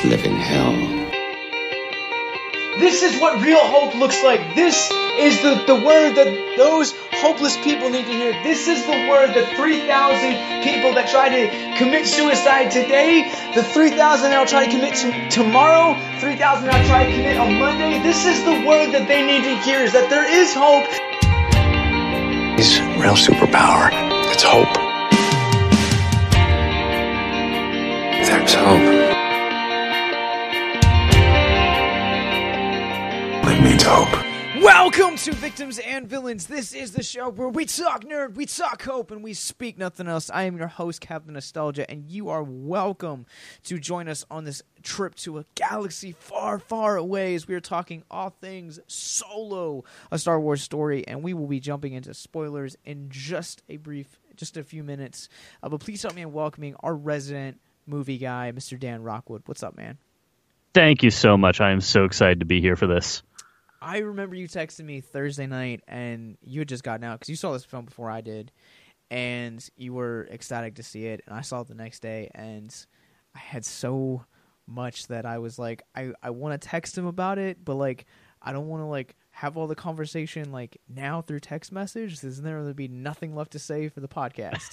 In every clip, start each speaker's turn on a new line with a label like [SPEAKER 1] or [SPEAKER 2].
[SPEAKER 1] live in hell.
[SPEAKER 2] This is what real hope looks like. This is the word that those hopeless people need to hear. This is the word that 3,000 people that try to commit suicide today, the 3,000 that will try to commit tomorrow, 3,000 that will try to commit on Monday. This is the word that they need to hear, is that there is hope.
[SPEAKER 3] His real superpower, it's hope. There's hope. It means hope.
[SPEAKER 4] Welcome to Victims and Villains. This is the show where we talk nerd, we talk hope, and we speak nothing else. I am your host, Captain Nostalgia, and you are welcome to join us on this trip to a galaxy far, far away as we are talking all things Solo, a Star Wars story, and we will be jumping into spoilers in just a few minutes. But please help me in welcoming our resident movie guy, Mr. Dan Rockwood. What's up, man?
[SPEAKER 5] Thank you so much. I am so excited to be here for this.
[SPEAKER 4] I remember you texting me Thursday night, and you had just gotten out, because you saw this film before I did, and you were ecstatic to see it, and I saw it the next day, and I had so much that I was like, I want to text him about it, but, like, I don't want to, like, have all the conversation, like, now through text message. Isn't there going to be nothing left to say for the podcast?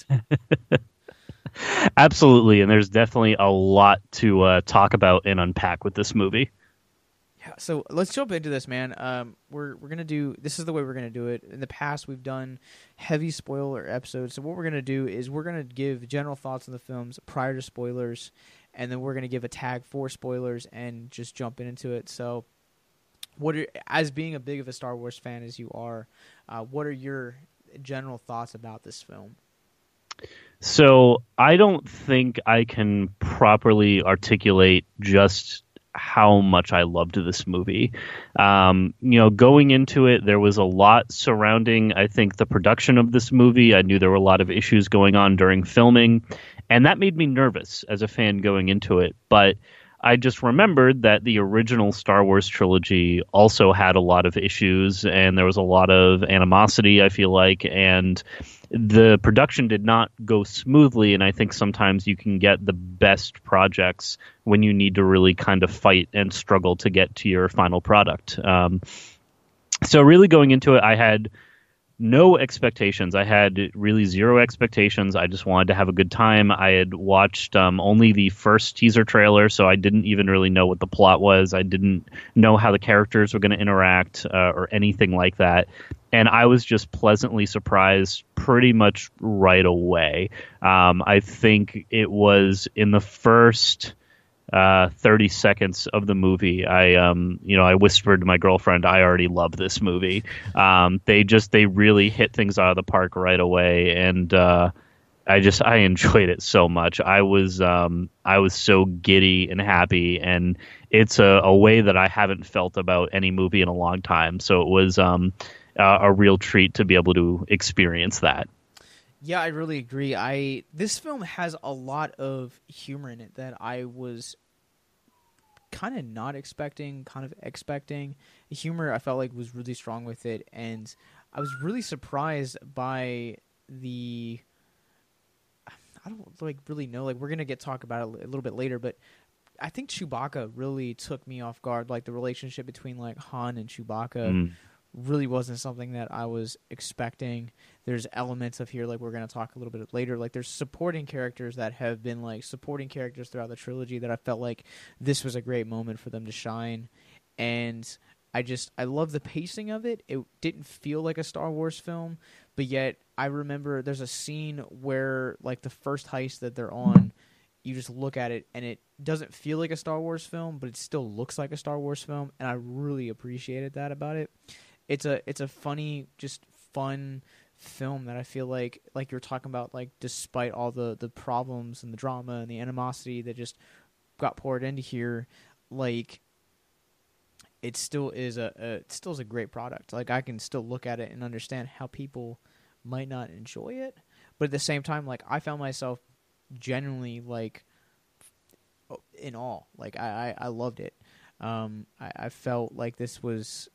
[SPEAKER 5] Absolutely, and there's definitely a lot to talk about and unpack with this movie.
[SPEAKER 4] So let's jump into this, man. We're gonna do. This is the way we're gonna do it. In the past, we've done heavy spoiler episodes. So what we're gonna do is we're gonna give general thoughts on the films prior to spoilers, and then we're gonna give a tag for spoilers and just jump into it. So, as being a big of a Star Wars fan as you are, what are your general thoughts about this film?
[SPEAKER 5] So I don't think I can properly articulate just how much I loved this movie. Going into it, there was a lot surrounding, I think, the production of this movie. I knew there were a lot of issues going on during filming, and that made me nervous as a fan going into it. But I just remembered that the original Star Wars trilogy also had a lot of issues, and there was a lot of animosity, I feel like, and the production did not go smoothly, and I think sometimes you can get the best projects when you need to really kind of fight and struggle to get to your final product. So really going into it, I had no expectations. I had really zero expectations. I just wanted to have a good time. I had watched only the first teaser trailer, so I didn't even really know what the plot was. I didn't know how the characters were going to interact or anything like that. And I was just pleasantly surprised pretty much right away. I think it was in the first 30 seconds of the movie, I whispered to my girlfriend, I already love this movie. They really hit things out of the park right away, and I enjoyed it so much. I was so giddy and happy, and it's a way that I haven't felt about any movie in a long time. So it was a real treat to be able to experience that.
[SPEAKER 4] Yeah, I really agree. This film has a lot of humor in it that I was kind of not expecting, kind of expecting. The humor I felt like was really strong with it, and I was really surprised by I don't really know, we're going to talk about it a little bit later, but I think Chewbacca really took me off guard. Like, the relationship between, Han and Chewbacca really wasn't something that I was expecting. There's elements of here, we're going to talk a little bit later. There's supporting characters that have been, supporting characters throughout the trilogy that I felt like this was a great moment for them to shine. And I love the pacing of it. It didn't feel like a Star Wars film, but yet I remember there's a scene where, the first heist that they're on, you just look at it, and it doesn't feel like a Star Wars film, but it still looks like a Star Wars film, and I really appreciated that about it. It's a funny, just fun film that I feel like you're talking about, despite all the problems and the drama and the animosity that just got poured into here, it still is a great product. I can still look at it and understand how people might not enjoy it, but at the same time, I found myself genuinely in awe. I loved it. I felt like this was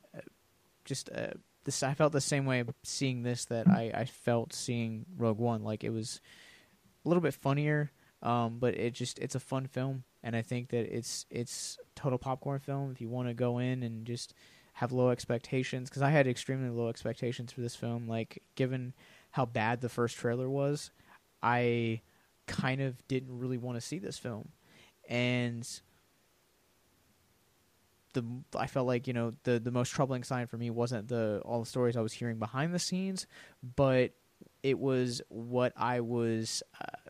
[SPEAKER 4] I felt the same way seeing this that I felt seeing Rogue One. It was a little bit funnier, but it's a fun film. and I think that it's total popcorn film if you want to go in and just have low expectations, because I had extremely low expectations for this film. Like, given how bad the first trailer was, I kind of didn't really want to see this film. And I felt like, the most troubling sign for me wasn't all the stories I was hearing behind the scenes, but it was what I was,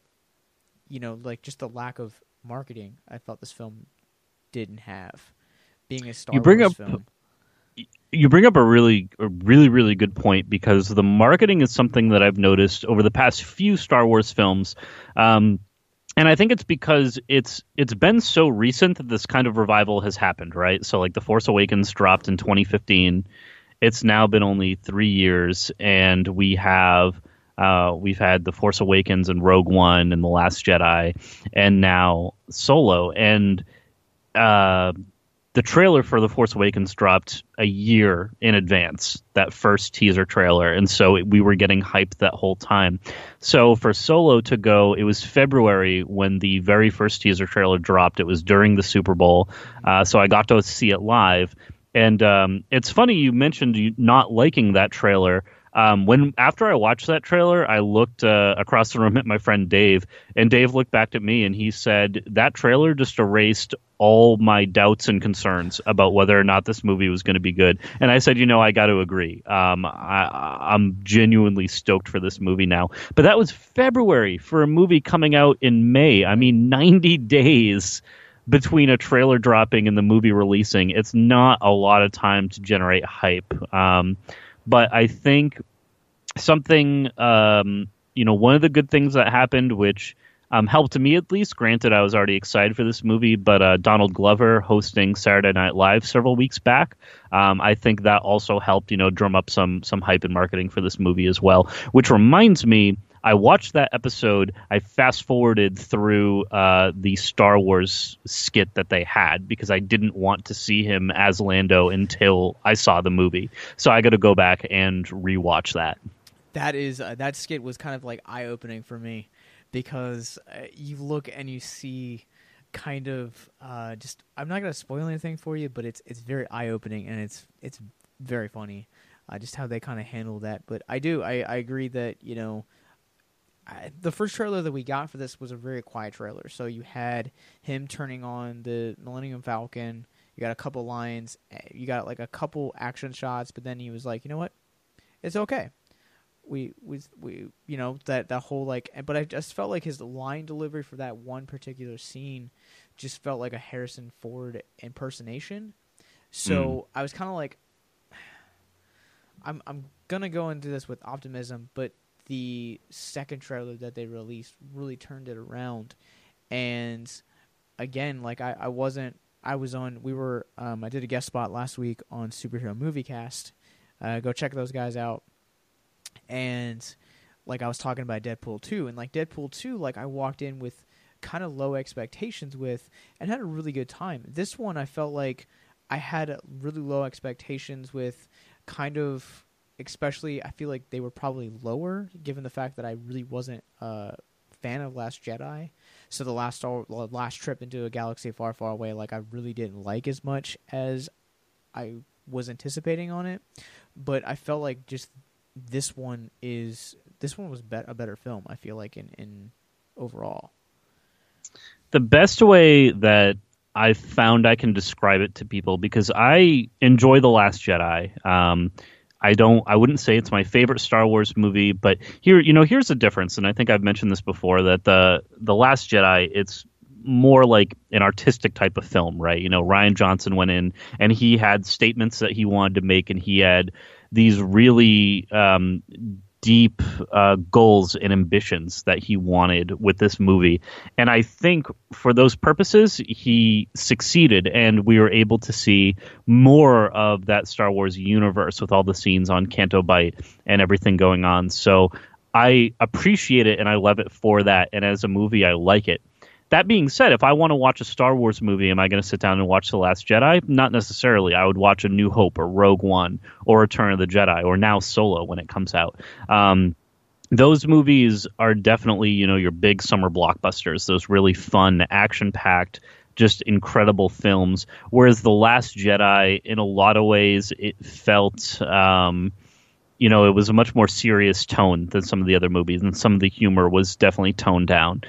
[SPEAKER 4] like just the lack of marketing I felt this film didn't have, being a Star Wars film.
[SPEAKER 5] You bring up a really, really good point, because the marketing is something that I've noticed over the past few Star Wars films. And I think it's because it's been so recent that this kind of revival has happened, right? So like The Force Awakens dropped in 2015. It's now been only 3 years, and we've had The Force Awakens and Rogue One and The Last Jedi, and now Solo. And the trailer for The Force Awakens dropped a year in advance, that first teaser trailer, and so we were getting hyped that whole time. So for Solo to go, it was February when the very first teaser trailer dropped. It was during the Super Bowl, so I got to see it live. And it's funny you mentioned you not liking that trailer. After I watched that trailer, I looked across the room at my friend Dave, and Dave looked back at me and he said, that trailer just erased all my doubts and concerns about whether or not this movie was going to be good. And I said, I got to agree. I'm genuinely stoked for this movie now. But that was February for a movie coming out in May. I mean, 90 days between a trailer dropping and the movie releasing. It's not a lot of time to generate hype. But I think something, one of the good things that happened, which helped me at least, granted I was already excited for this movie, but Donald Glover hosting Saturday Night Live several weeks back, I think that also helped, drum up some hype and marketing for this movie as well. Which reminds me, I watched that episode. I fast forwarded through the Star Wars skit that they had, because I didn't want to see him as Lando until I saw the movie. So I got to go back and rewatch that.
[SPEAKER 4] That skit was kind of like eye-opening for me, because you look and you see kind of just, I'm not going to spoil anything for you, but it's very eye-opening, and it's very funny, just how they kind of handle that. But I agree that, the first trailer that we got for this was a very quiet trailer. So you had him turning on the Millennium Falcon. You got a couple lines. You got like a couple action shots. But then he was like, you know what? It's okay. We that whole like. But I just felt like his line delivery for that one particular scene just felt like a Harrison Ford impersonation. So I was kind of like, I'm gonna go into this with optimism, but the second trailer that they released really turned it around. And again, like I did a guest spot last week on Superhero Movie Cast. Go check those guys out. And like I was talking about Deadpool 2, and like Deadpool 2, like I walked in with kind of low expectations with, and had a really good time. This one, I felt like I had really low expectations with, kind of, especially, I feel like they were probably lower, given the fact that I really wasn't a fan of Last Jedi. So the last trip into a galaxy far, far away, like I really didn't like as much as I was anticipating on it. But I felt like just this one was a better film, I feel like, in overall.
[SPEAKER 5] The best way that I found I can describe it to people, because I enjoy The Last Jedi. I wouldn't say it's my favorite Star Wars movie, but here's the difference, and I think I've mentioned this before, that the Last Jedi, it's more like an artistic type of film, right? Rian Johnson went in and he had statements that he wanted to make, and he had these really deep goals and ambitions that he wanted with this movie. And I think for those purposes, he succeeded, and we were able to see more of that Star Wars universe with all the scenes on Canto Bight and everything going on. So I appreciate it, and I love it for that. And as a movie, I like it. That being said, if I want to watch a Star Wars movie, am I going to sit down and watch The Last Jedi? Not necessarily. I would watch A New Hope or Rogue One or Return of the Jedi or now Solo when it comes out. Those movies are definitely, your big summer blockbusters, those really fun, action-packed, just incredible films. Whereas The Last Jedi, in a lot of ways, it felt, it was a much more serious tone than some of the other movies, and some of the humor was definitely toned down.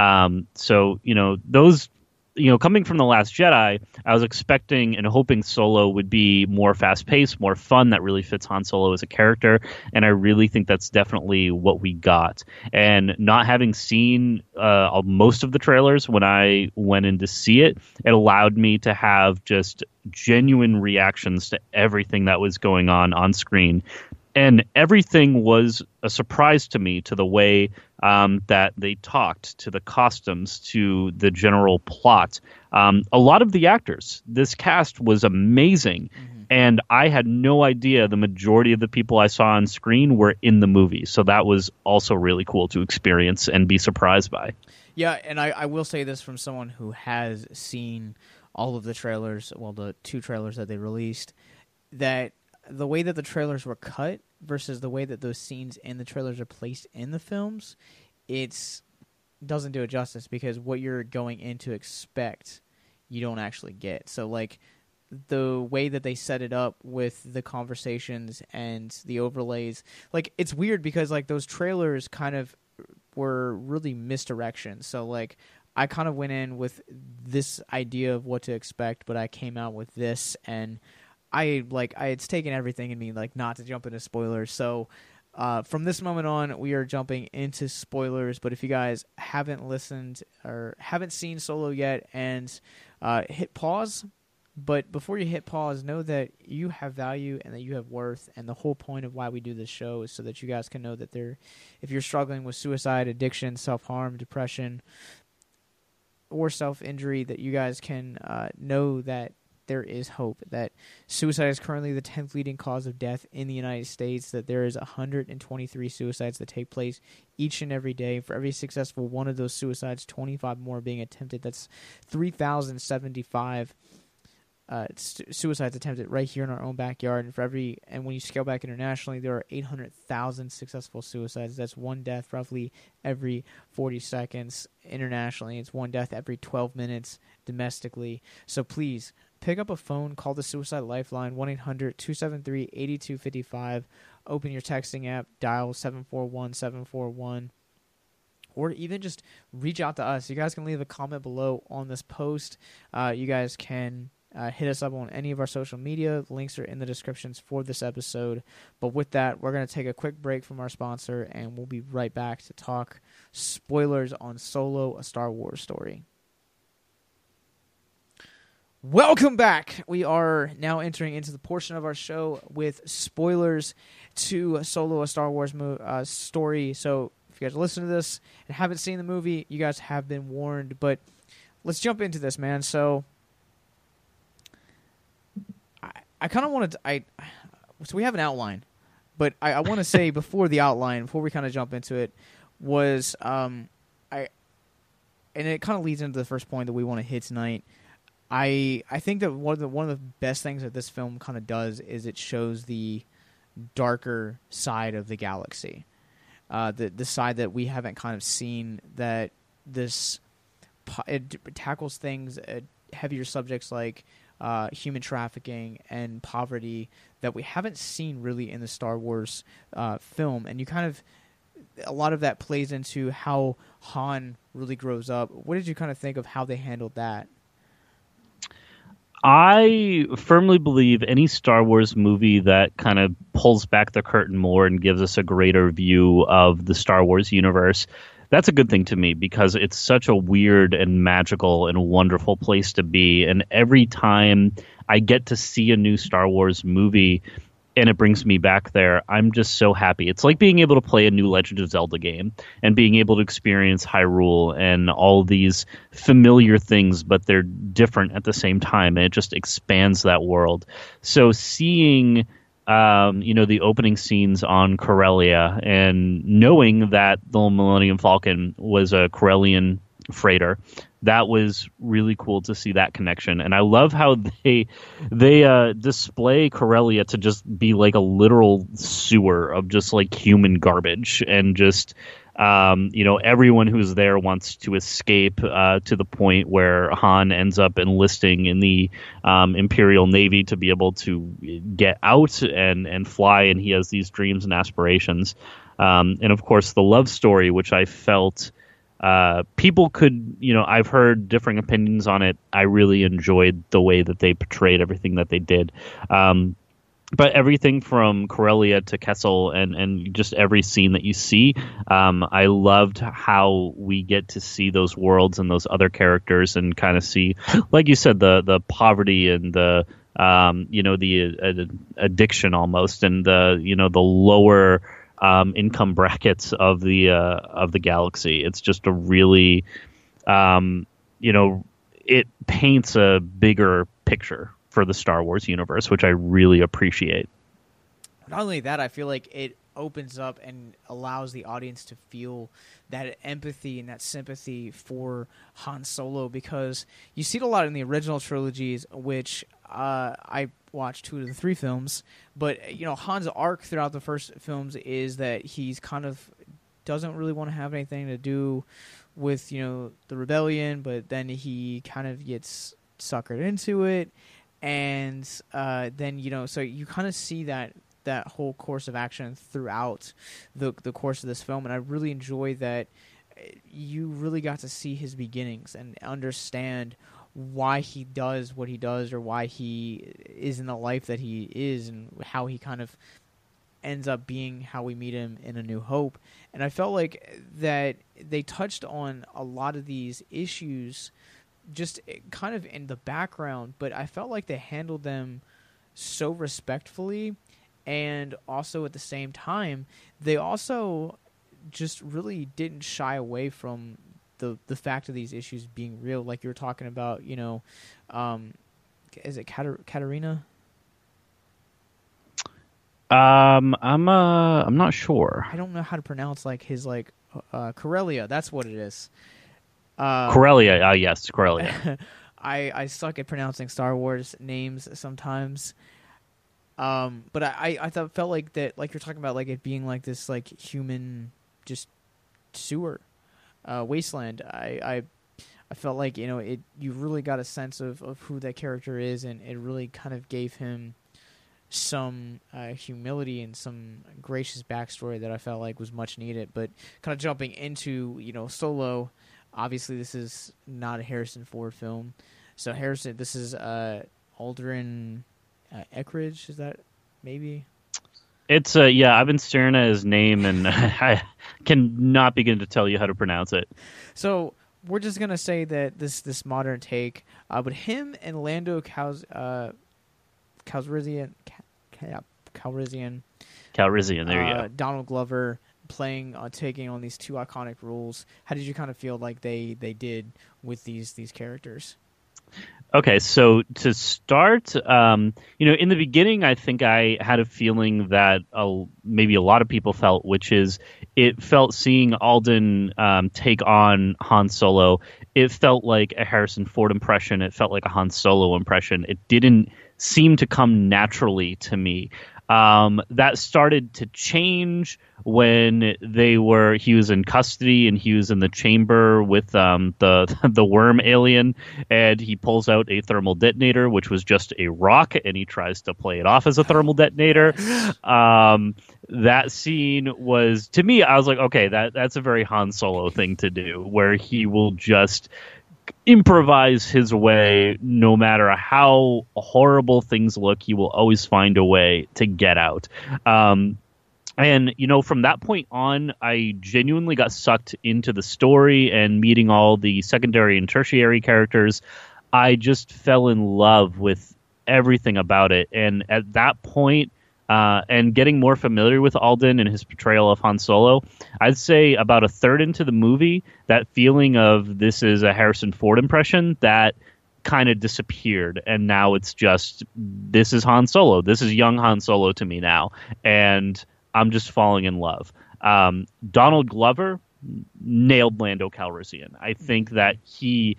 [SPEAKER 5] Those, coming from The Last Jedi, I was expecting and hoping Solo would be more fast-paced, more fun, that really fits Han Solo as a character, and I really think that's definitely what we got. And not having seen most of the trailers when I went in to see it, it allowed me to have just genuine reactions to everything that was going on screen. And everything was a surprise to me, to the way that they talked, to the costumes, to the general plot. A lot of the actors, this cast was amazing. Mm-hmm. And I had no idea the majority of the people I saw on screen were in the movie. So that was also really cool to experience and be surprised by.
[SPEAKER 4] Yeah, and I will say this from someone who has seen all of the trailers, well, the 2 trailers that they released, that the way that the trailers were cut versus the way that those scenes in the trailers are placed in the films, it doesn't do it justice, because what you're going in to expect, you don't actually get. So, like, the way that they set it up with the conversations and the overlays, like, it's weird because, like, those trailers kind of were really misdirections. So, like, I kind of went in with this idea of what to expect, but I came out with this, and it's taken everything in me, like, not to jump into spoilers. So from this moment on, we are jumping into spoilers. But if you guys haven't listened or haven't seen Solo yet, and hit pause. But before you hit pause, know that you have value and that you have worth. And the whole point of why we do this show is so that you guys can know that if you're struggling with suicide, addiction, self-harm, depression, or self-injury, that you guys can know that there is hope, that suicide is currently the 10th leading cause of death in the United States, that there is 123 suicides that take place each and every day. For every successful one of those suicides, 25 more are being attempted. That's 3,075 suicides attempted right here in our own backyard. And when you scale back internationally, there are 800,000 successful suicides. That's one death roughly every 40 seconds. Internationally, it's one death every 12 minutes domestically. So please, pick up a phone, call the Suicide Lifeline, 1-800-273-8255. Open your texting app, dial 741-741. Or even just reach out to us. You guys can leave a comment below on this post. You guys can hit us up on any of our social media. The links are in the descriptions for this episode. But with that, we're going to take a quick break from our sponsor, and we'll be right back to talk spoilers on Solo, A Star Wars Story. Welcome back. We are now entering into the portion of our show with spoilers to Solo, A Star Wars Story. So if you guys listen to this and haven't seen the movie, you guys have been warned. But let's jump into this, man. So I kind of wanted to... So we have an outline. But I want to say before the outline, before we kind of jump into it, was... and it kind of leads into the first point that we want to hit tonight. I think that one of the best things that this film kind of does is it shows the darker side of the galaxy, the side that we haven't kind of seen. That it tackles things, heavier subjects like human trafficking and poverty that we haven't seen really in the Star Wars film, and a lot of that plays into how Han really grows up. What did you kind of think of how they handled that?
[SPEAKER 5] I firmly believe any Star Wars movie that kind of pulls back the curtain more and gives us a greater view of the Star Wars universe, that's a good thing to me, because it's such a weird and magical and wonderful place to be. And every time I get to see a new Star Wars movie and it brings me back there, I'm just so happy. It's like being able to play a new Legend of Zelda game and being able to experience Hyrule and all these familiar things, but they're different at the same time, and it just expands that world. So seeing the opening scenes on Corellia and knowing that the Millennium Falcon was a Corellian freighter, that was really cool to see that connection. And I love how they display Corellia to just be like a literal sewer of just like human garbage, and just Everyone who's there wants to escape to the point where Han ends up enlisting in the Imperial Navy to be able to get out and fly, and he has these dreams and aspirations. And of course, the love story, which I felt people could, I've heard differing opinions on it. I really enjoyed the way that they portrayed everything that they did. But everything from Corellia to Kessel and just every scene that you see, I loved how we get to see those worlds and those other characters and kind of see, like you said, the poverty and the addiction almost, and the lower income brackets of the galaxy. It's just a really, it paints a bigger picture for the Star Wars universe, which I really appreciate.
[SPEAKER 4] Not only that, I feel like it opens up and allows the audience to feel that empathy and that sympathy for Han Solo, because you see it a lot in the original trilogies, which I watched 2 of the 3 films, but Han's arc throughout the first films is that he's kind of doesn't really want to have anything to do with the rebellion, but then he kind of gets suckered into it. And then, so you kind of see that whole course of action throughout the course of this film. And I really enjoy that you really got to see his beginnings and understand why he does what he does, or why he is in the life that he is, and how he kind of ends up being how we meet him in A New Hope. And I felt like that they touched on a lot of these issues just kind of in the background, but I felt like they handled them so respectfully, and also at the same time, they also just really didn't shy away from the fact of these issues being real. Like you were talking about, is it Katarina?
[SPEAKER 5] I'm not sure.
[SPEAKER 4] I don't know how to pronounce his Corellia. That's what it is.
[SPEAKER 5] Corellia, yes, Corellia.
[SPEAKER 4] I suck at pronouncing Star Wars names sometimes. But I felt like that, like you're talking about, like it being like this human just sewer wasteland. I felt like you really got a sense of who that character is, and it really kind of gave him some humility and some gracious backstory that I felt like was much needed. But kind of jumping into Solo. Obviously, this is not a Harrison Ford film. So this is Alden Ehrenreich. Is that maybe?
[SPEAKER 5] It's I've been staring at his name, and I cannot begin to tell you how to pronounce it.
[SPEAKER 4] So we're just gonna say that this modern take, but him and Lando Calrissian.
[SPEAKER 5] There you go.
[SPEAKER 4] Donald Glover playing taking on these 2 iconic roles. How did you kind of feel like they did with these characters?
[SPEAKER 5] Okay, so to start, in the beginning, I think I had a feeling that maybe a lot of people felt, which is it felt seeing Alden take on Han Solo. It felt like a Harrison Ford impression. It felt like a Han Solo impression. It didn't seem to come naturally to me. That started to change when he was in custody and he was in the chamber with the worm alien, and he pulls out a thermal detonator, which was just a rock, and he tries to play it off as a thermal detonator. That scene was, to me, I was like, okay, that's a very Han Solo thing to do, where he will just improvise his way. No matter how horrible things look, he will always find a way to get out. And from that point on, I genuinely got sucked into the story and meeting all the secondary and tertiary characters. I just fell in love with everything about it. And at that point, and getting more familiar with Alden and his portrayal of Han Solo, I'd say about a third into the movie, that feeling of this is a Harrison Ford impression, that kind of disappeared. And now it's just, this is Han Solo. This is young Han Solo to me now. And I'm just falling in love. Donald Glover nailed Lando Calrissian. I think that his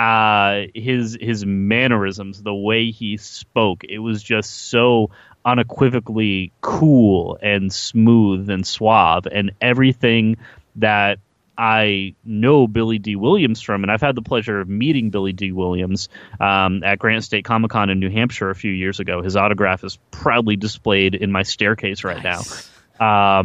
[SPEAKER 5] mannerisms, the way he spoke, it was just so unequivocally cool and smooth and suave, and everything that I know Billy D. Williams from, and I've had the pleasure of meeting Billy D. Williams at Grant State Comic Con in New Hampshire a few years ago. His autograph is proudly displayed in my staircase right now.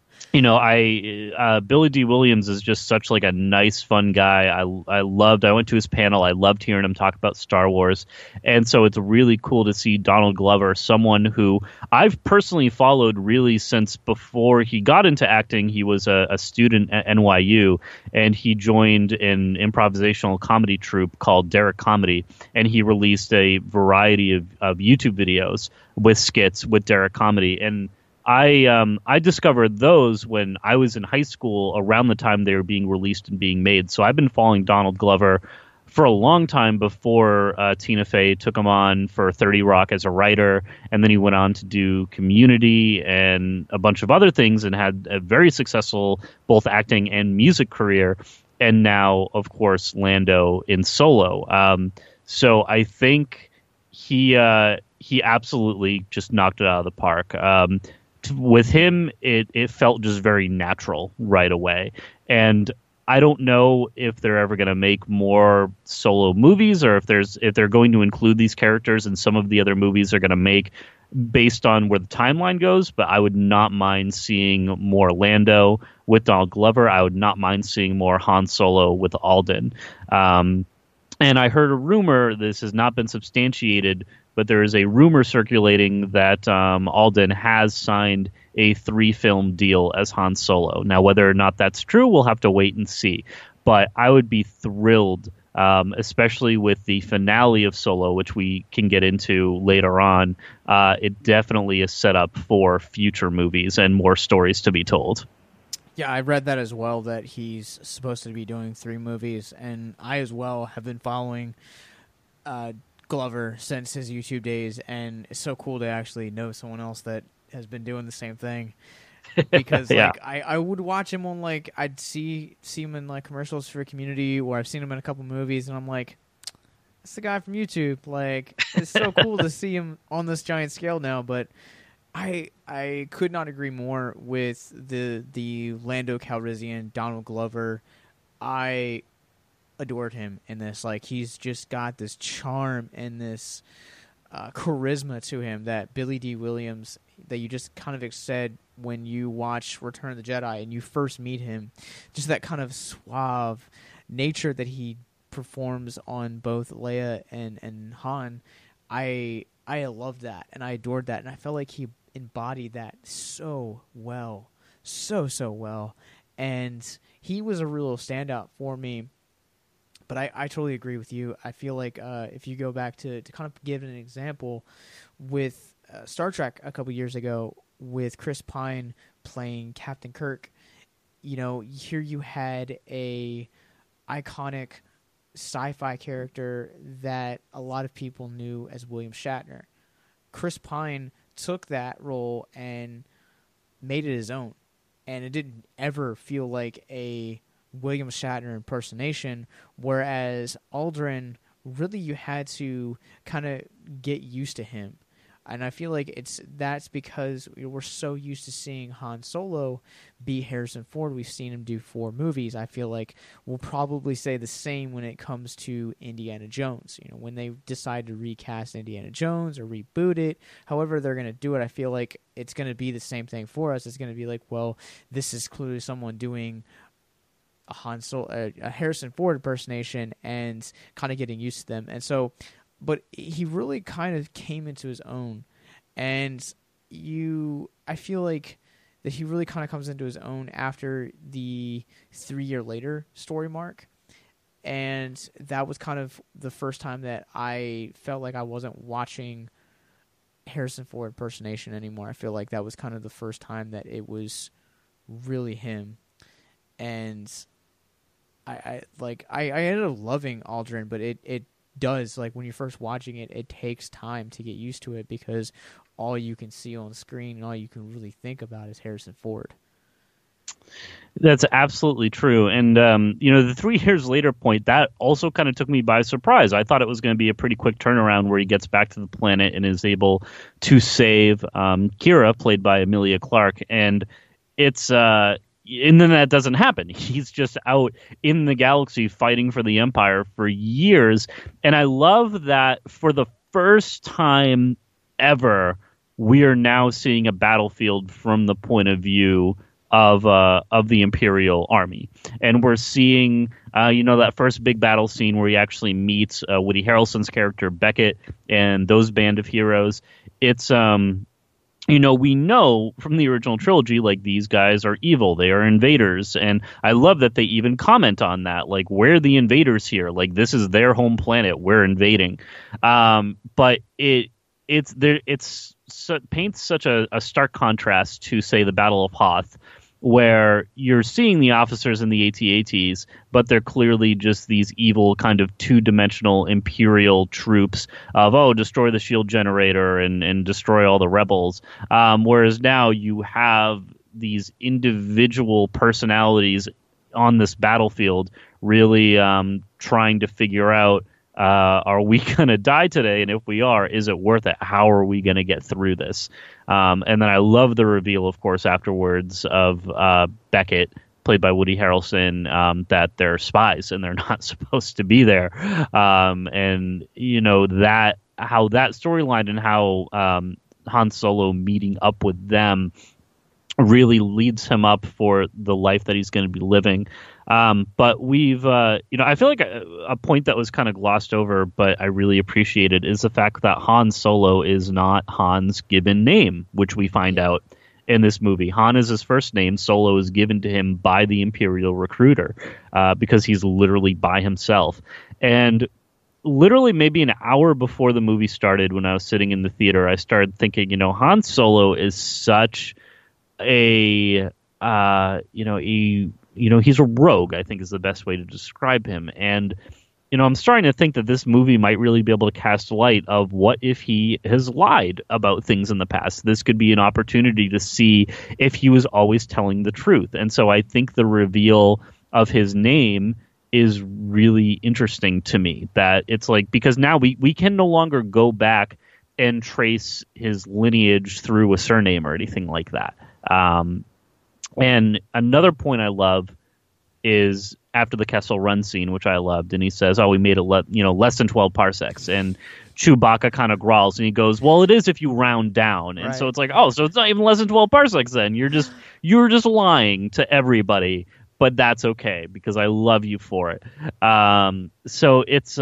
[SPEAKER 5] Billy D. Williams is just such like a nice, fun guy. I went to his panel. I loved hearing him talk about Star Wars. And so it's really cool to see Donald Glover, someone who I've personally followed really since before he got into acting. He was a student at NYU, and he joined an improvisational comedy troupe called Derek Comedy. And he released a variety of YouTube videos with skits with Derek Comedy. And I discovered those when I was in high school, around the time they were being released and being made. So I've been following Donald Glover for a long time before Tina Fey took him on for 30 Rock as a writer, and then he went on to do Community and a bunch of other things and had a very successful both acting and music career, and now, of course, Lando in Solo. So I think he absolutely just knocked it out of the park. With him, it felt just very natural right away. And I don't know if they're ever going to make more Solo movies, or if they're going to include these characters in some of the other movies they're going to make based on where the timeline goes. But I would not mind seeing more Lando with Donald Glover. I would not mind seeing more Han Solo with Alden. And I heard a rumor, this has not been substantiated, but there is a rumor circulating that Alden has signed a 3-film deal as Han Solo. Now, whether or not that's true, we'll have to wait and see. But I would be thrilled, especially with the finale of Solo, which we can get into later on. It definitely is set up for future movies and more stories to be told.
[SPEAKER 4] Yeah, I read that as well, that he's supposed to be doing 3 movies, and I as well have been following Glover since his YouTube days, and it's so cool to actually know someone else that has been doing the same thing. Because
[SPEAKER 5] yeah.
[SPEAKER 4] I would watch him on I'd see him in commercials for Community, or I've seen him in a couple movies, and I'm like, that's the guy from YouTube. It's so cool to see him on this giant scale now. But I could not agree more with the Lando Calrissian, Donald Glover. I adored him in this. He's just got this charm and this charisma to him that Billy D. Williams, that you just kind of said when you watch Return of the Jedi and you first meet him, just that kind of suave nature that he performs on both Leia and Han. I loved that, and I adored that, and I felt like he embodied that so well, so well, and he was a real standout for me. But I totally agree with you. I feel like if you go back to kind of give an example with Star Trek a couple years ago with Chris Pine playing Captain Kirk, here you had a iconic sci-fi character that a lot of people knew as William Shatner. Chris Pine took that role and made it his own, and it didn't ever feel like a William Shatner impersonation, whereas Aldrin, really you had to kind of get used to him. And I feel like that's because we're so used to seeing Han Solo be Harrison Ford. We've seen him do 4 movies. I feel like we'll probably say the same when it comes to Indiana Jones. When they decide to recast Indiana Jones or reboot it, however they're going to do it, I feel like it's going to be the same thing for us. It's going to be like, well, this is clearly someone doing a Harrison Ford impersonation and kind of getting used to them. And so, but he really kind of came into his own, and I feel like that he really kind of comes into his own after the 3 Year Later story mark. And that was kind of the first time that I felt like I wasn't watching Harrison Ford impersonation anymore. I feel like that was kind of the first time that it was really him. And I ended up loving Aldrin, but it does, when you're first watching it, it takes time to get used to it, because all you can see on the screen and all you can really think about is Harrison Ford.
[SPEAKER 5] That's absolutely true. And, the 3 years later point, that also kind of took me by surprise. I thought it was going to be a pretty quick turnaround where he gets back to the planet and is able to save Kira, played by Emilia Clarke. And it's, and then that doesn't happen. He's just out in the galaxy fighting for the Empire for years. And I love that for the first time ever, we are now seeing a battlefield from the point of view of the Imperial Army. And we're seeing, that first big battle scene where he actually meets Woody Harrelson's character, Beckett, and those band of heroes. It's, we know from the original trilogy, like, these guys are evil. They are invaders. And I love that they even comment on that. Like, we're the invaders here. Like, this is their home planet. We're invading. But it paints such a stark contrast to, say, the Battle of Hoth, where you're seeing the officers in the AT-ATs, but they're clearly just these evil kind of two-dimensional Imperial troops of, destroy the shield generator and destroy all the rebels. Whereas now you have these individual personalities on this battlefield really trying to figure out, are we going to die today? And if we are, is it worth it? How are we going to get through this? And then I love the reveal, of course, afterwards of Beckett, played by Woody Harrelson, that they're spies and they're not supposed to be there. And, how that storyline and how Han Solo meeting up with them really leads him up for the life that he's going to be living. But we've, I feel like a point that was kind of glossed over, but I really appreciated, is the fact that Han Solo is not Han's given name, which we find out in this movie. Han is his first name. Solo is given to him by the Imperial recruiter, because he's literally by himself. And literally maybe an hour before the movie started, when I was sitting in the theater, I started thinking, Han Solo is such he's a rogue, I think is the best way to describe him. And, I'm starting to think that this movie might really be able to cast light of what if he has lied about things in the past. This could be an opportunity to see if he was always telling the truth. And so I think the reveal of his name is really interesting to me, that it's like, because now we can no longer go back and trace his lineage through a surname or anything like that. And another point I love is after the Kessel Run scene, which I loved, and he says, we made it less than 12 parsecs. And Chewbacca kind of growls, and he goes, well, it is if you round down. And so it's like, so it's not even less than 12 parsecs then. You're just lying to everybody, but that's okay because I love you for it. So it's,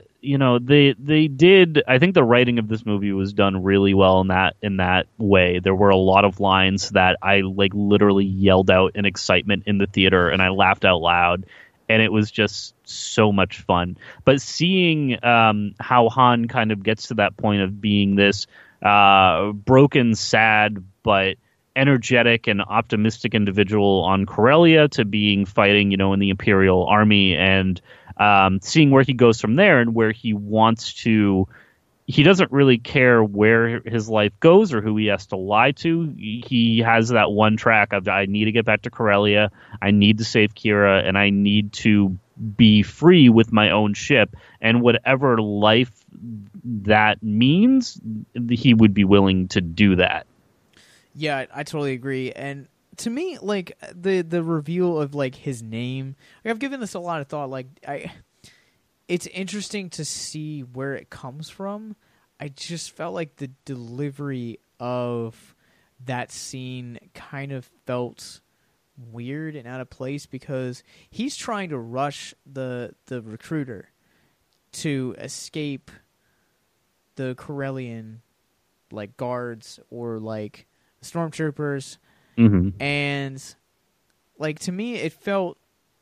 [SPEAKER 5] they did, I think the writing of this movie was done really well in that way. There were a lot of lines that I literally yelled out in excitement in the theater, and I laughed out loud, and it was just so much fun. But seeing how Han kind of gets to that point of being this broken, sad, but energetic and optimistic individual on Corellia, to being fighting, in the Imperial Army, and seeing where he goes from there, and where he wants to, he doesn't really care where his life goes or who he has to lie to. He has that one track of, I need to get back to Corellia, I need to save Kira, and I need to be free with my own ship, and whatever life that means, he would be willing to do that.
[SPEAKER 4] Yeah, I totally agree. And to me, the reveal of his name, I've given this a lot of thought. It's interesting to see where it comes from. I just felt like the delivery of that scene kind of felt weird and out of place, because he's trying to rush the recruiter to escape the Corellian guards or stormtroopers.
[SPEAKER 5] Mm-hmm.
[SPEAKER 4] And to me it felt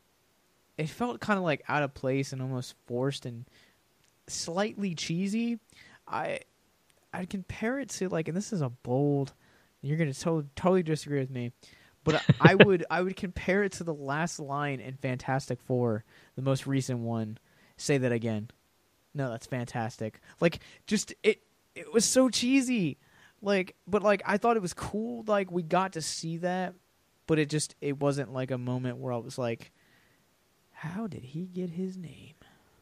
[SPEAKER 4] kind of out of place and almost forced and slightly cheesy. I'd compare it to and this is a bold, you're gonna totally disagree with me, but I would compare it to the last line in Fantastic Four, the most recent one. Say that again. No, that's fantastic. It was so cheesy. But I thought it was cool. We got to see that, but it wasn't a moment where I was like, how did he get his name?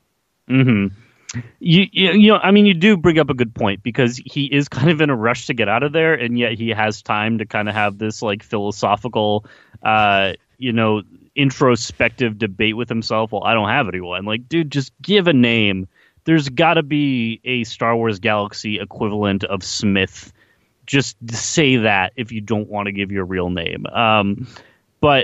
[SPEAKER 5] Mm-hmm. You do bring up a good point, because he is kind of in a rush to get out of there, and yet he has time to kind of have this philosophical, introspective debate with himself. Well, I don't have anyone. Like, dude, just give a name. There's got to be a Star Wars Galaxy equivalent of Smith. Just say that if you don't want to give your real name. But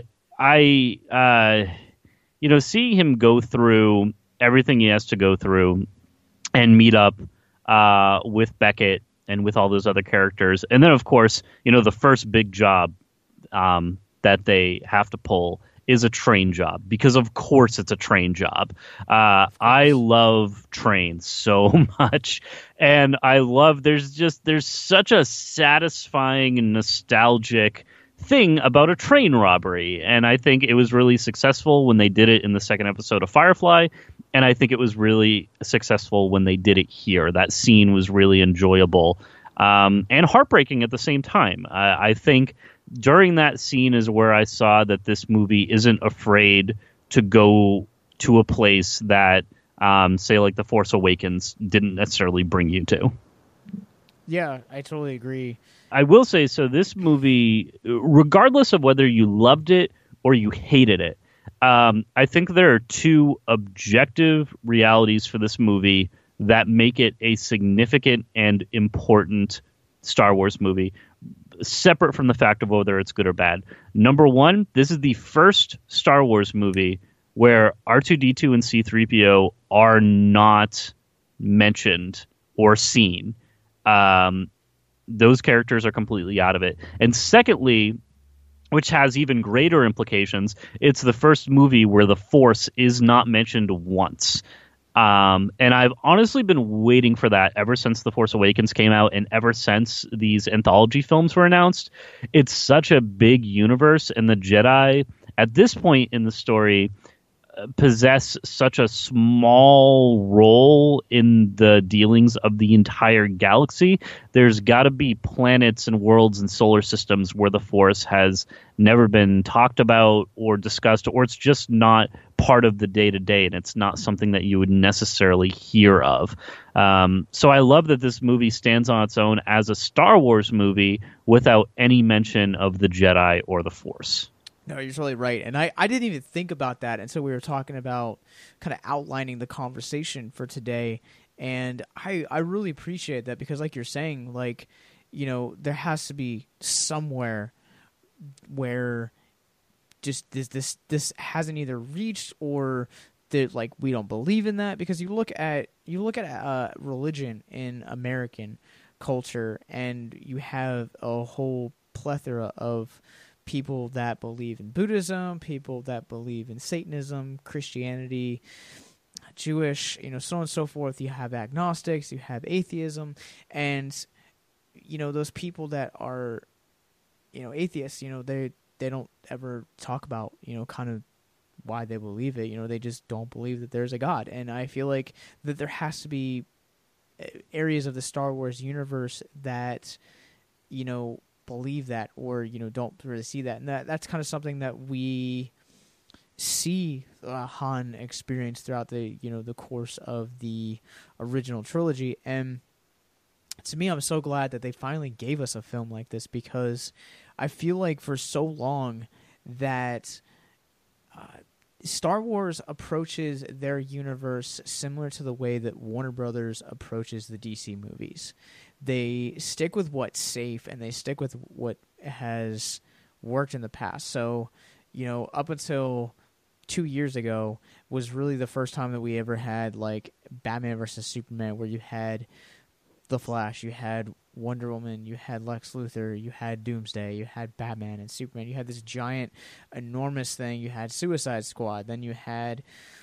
[SPEAKER 5] seeing him go through everything he has to go through and meet up with Beckett and with all those other characters. And then, of course, the first big job that they have to pull is a train job, because of course it's a train job. I love trains so much, and I love there's such a satisfying and nostalgic thing about a train robbery, and I think it was really successful when they did it in the second episode of Firefly, and I think it was really successful when they did it here. That scene was really enjoyable and heartbreaking at the same time. I think during that scene is where I saw that this movie isn't afraid to go to a place that, say, like The Force Awakens didn't necessarily bring you to.
[SPEAKER 4] Yeah, I totally agree.
[SPEAKER 5] I will say, so this movie, regardless of whether you loved it or you hated it, I think there are two objective realities for this movie that make it a significant and important Star Wars movie, separate from the fact of whether it's good or bad. Number one, this is the first Star Wars movie where R2-D2 and C-3PO are not mentioned or seen. Those characters are completely out of it. And secondly, which has even greater implications, it's the first movie where the Force is not mentioned once. And I've honestly been waiting for that ever since The Force Awakens came out, and ever since these anthology films were announced. It's such a big universe, and the Jedi, at this point in the story, possess such a small role in the dealings of the entire galaxy. There's got to be planets and worlds and solar systems where the Force has never been talked about or discussed, or it's just not part of the day-to-day, and it's not something that you would necessarily hear of. So I love that this movie stands on its own as a Star Wars movie without any mention of the Jedi or the Force.
[SPEAKER 4] No, you're totally right. And I didn't even think about that until we were talking about kind of outlining the conversation for today. And I really appreciate that, because like you're saying, like, there has to be somewhere where just this hasn't either reached, or that, like, we don't believe in that. Because you look at religion in American culture, and you have a whole plethora of people that believe in Buddhism, people that believe in Satanism, Christianity, Jewish, so on and so forth. You have agnostics, you have atheism, and those people that are atheists, they don't ever talk about kind of why they believe it. They just don't believe that there's a God. And I feel like that there has to be areas of the Star Wars universe that believe that, or don't really see that, and that's kind of something that we see Han experience throughout the the course of the original trilogy. And to me, I'm so glad that they finally gave us a film like this, because I feel like for so long that Star Wars approaches their universe similar to the way that Warner Brothers approaches the DC movies. They stick with what's safe, and they stick with what has worked in the past. So, up until 2 years ago was really the first time that we ever had, like, Batman versus Superman, where you had The Flash, you had Wonder Woman, you had Lex Luthor, you had Doomsday, you had Batman and Superman. You had this giant, enormous thing. You had Suicide Squad. Then you had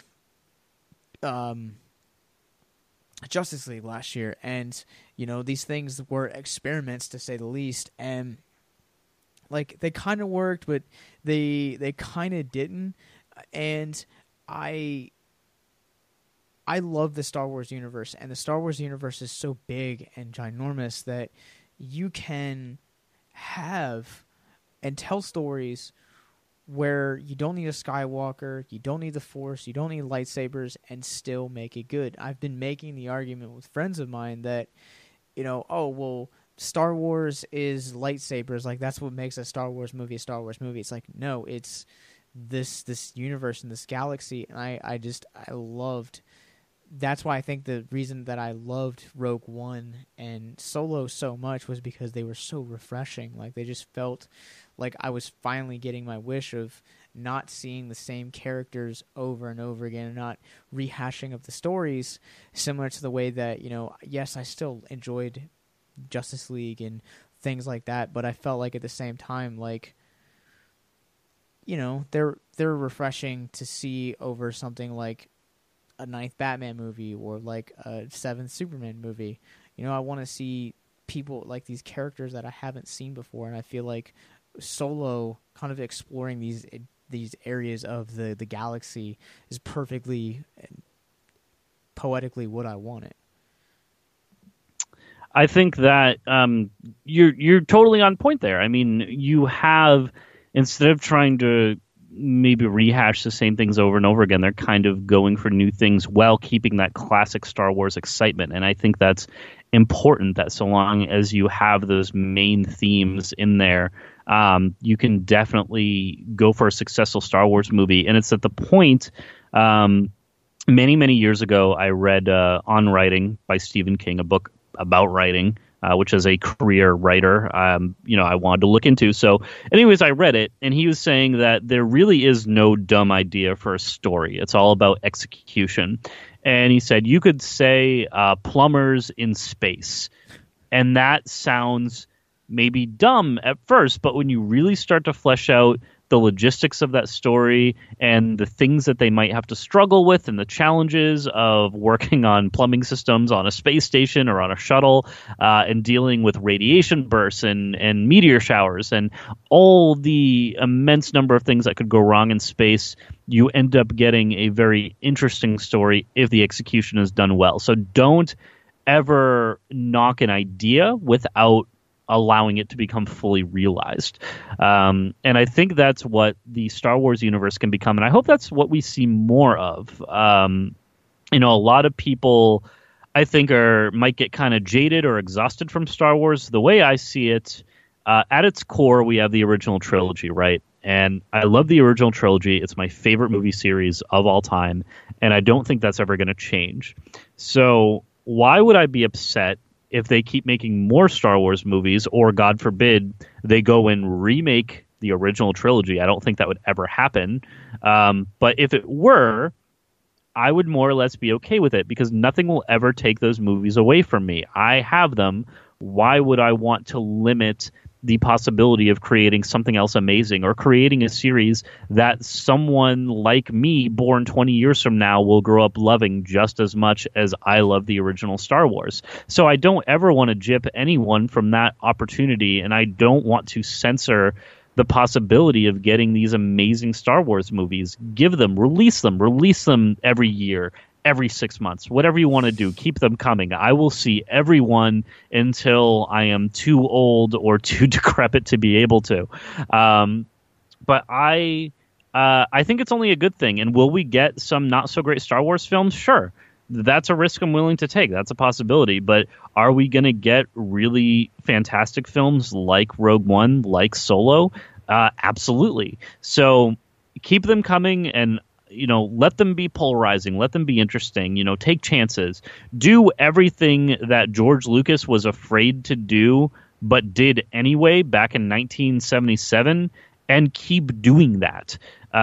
[SPEAKER 4] Justice League last year. And, these things were experiments, to say the least. And, like, they kind of worked, but they kind of didn't. And I love the Star Wars universe, and the Star Wars universe is so big and ginormous that you can have and tell stories where you don't need a Skywalker, you don't need the Force, you don't need lightsabers, and still make it good. I've been making the argument with friends of mine that, Star Wars is lightsabers, like that's what makes a Star Wars movie a Star Wars movie. It's like, no, it's this universe and this galaxy, and I loved. That's why I think the reason that I loved Rogue One and Solo so much was because they were so refreshing. Like, they just felt like I was finally getting my wish of not seeing the same characters over and over again, and not rehashing of the stories, similar to the way that, yes, I still enjoyed Justice League and things like that, but I felt like at the same time, like, they're refreshing to see over something like a 9th Batman movie or like a 7th Superman movie. I want to see people like these characters that I haven't seen before, and I feel like Solo kind of exploring these areas of the galaxy is perfectly and poetically what I wanted.
[SPEAKER 5] I think that you're totally on point there. I mean, you have, instead of trying to maybe rehash the same things over and over again, they're kind of going for new things while keeping that classic Star Wars excitement. And I think that's important, that so long as you have those main themes in there, you can definitely go for a successful Star Wars movie. And it's at the point, many, many years ago, I read On Writing by Stephen King, a book about writing, which as a career writer, I wanted to look into. So anyways, I read it, and he was saying that there really is no dumb idea for a story. It's all about execution. And he said, you could say plumbers in space. And that sounds maybe dumb at first, but when you really start to flesh out the logistics of that story and the things that they might have to struggle with and the challenges of working on plumbing systems on a space station or on a shuttle, and dealing with radiation bursts and meteor showers and all the immense number of things that could go wrong in space, you end up getting a very interesting story if the execution is done well. So don't ever knock an idea without allowing it to become fully realized. And I think that's what the Star Wars universe can become. And I hope that's what we see more of. A lot of people, I think, might get kind of jaded or exhausted from Star Wars. The way I see it, at its core, we have the original trilogy, right? And I love the original trilogy. It's my favorite movie series of all time. And I don't think that's ever going to change. So why would I be upset if they keep making more Star Wars movies, or God forbid, they go and remake the original trilogy? I don't think that would ever happen. But if it were, I would more or less be okay with it, because nothing will ever take those movies away from me. I have them. Why would I want to limit the possibility of creating something else amazing, or creating a series that someone like me, born 20 years from now, will grow up loving just as much as I love the original Star Wars? So I don't ever want to gyp anyone from that opportunity, and I don't want to censor the possibility of getting these amazing Star Wars movies. Give them, release them every year, every 6 months, whatever you want to do, keep them coming. I will see everyone until I am too old or too decrepit to be able to. But I think it's only a good thing. And will we get some not so great Star Wars films? Sure. That's a risk I'm willing to take. That's a possibility. But are we going to get really fantastic films like Rogue One, like Solo? Absolutely. So keep them coming, and let them be polarizing. Let them be interesting. Take chances. Do everything that George Lucas was afraid to do, but did anyway back in 1977, and keep doing that.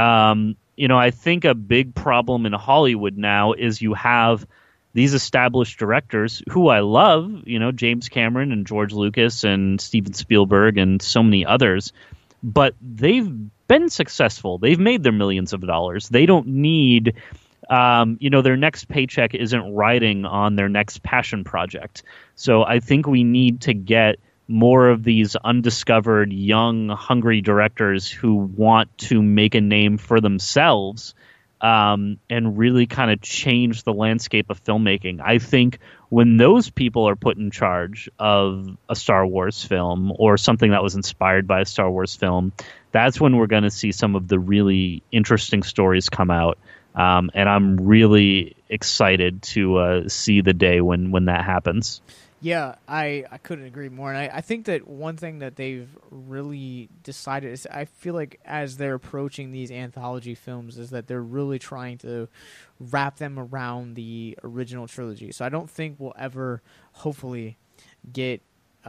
[SPEAKER 5] I think a big problem in Hollywood now is you have these established directors who I love, James Cameron and George Lucas and Steven Spielberg and so many others, but they've been successful. They've made their millions of dollars. They don't need, their next paycheck isn't riding on their next passion project. So I think we need to get more of these undiscovered, young, hungry directors who want to make a name for themselves, and really kind of change the landscape of filmmaking. I think when those people are put in charge of a Star Wars film or something that was inspired by a Star Wars film, that's when we're going to see some of the really interesting stories come out. And I'm really excited to see the day when that happens.
[SPEAKER 4] Yeah, I couldn't agree more. And I think that one thing that they've really decided is I feel like as they're approaching these anthology films is that they're really trying to wrap them around the original trilogy. So I don't think we'll ever, hopefully, get,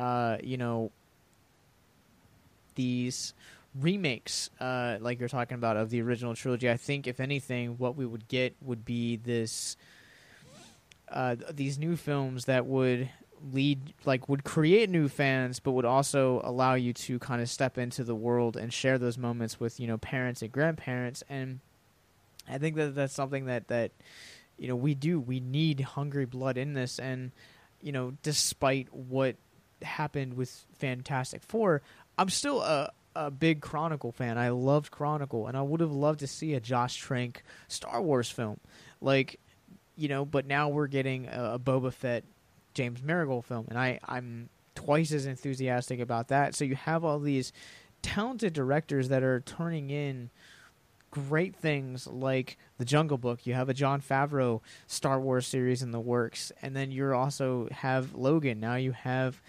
[SPEAKER 4] these remakes like you're talking about of the original trilogy. I think, if anything, what we would get would be this these new films that would would create new fans, but would also allow you to kind of step into the world and share those moments with, parents and grandparents. And I think that that's something that we need hungry blood in this. And, despite what happened with Fantastic Four, I'm still a big Chronicle fan. I loved Chronicle, and I would have loved to see a Josh Trank Star Wars film. But now we're getting a Boba Fett James Marigold film, and I'm twice as enthusiastic about that. So you have all these talented directors that are turning in great things like The Jungle Book. You have a Jon Favreau Star Wars series in the works, and then you also have Logan. Now you have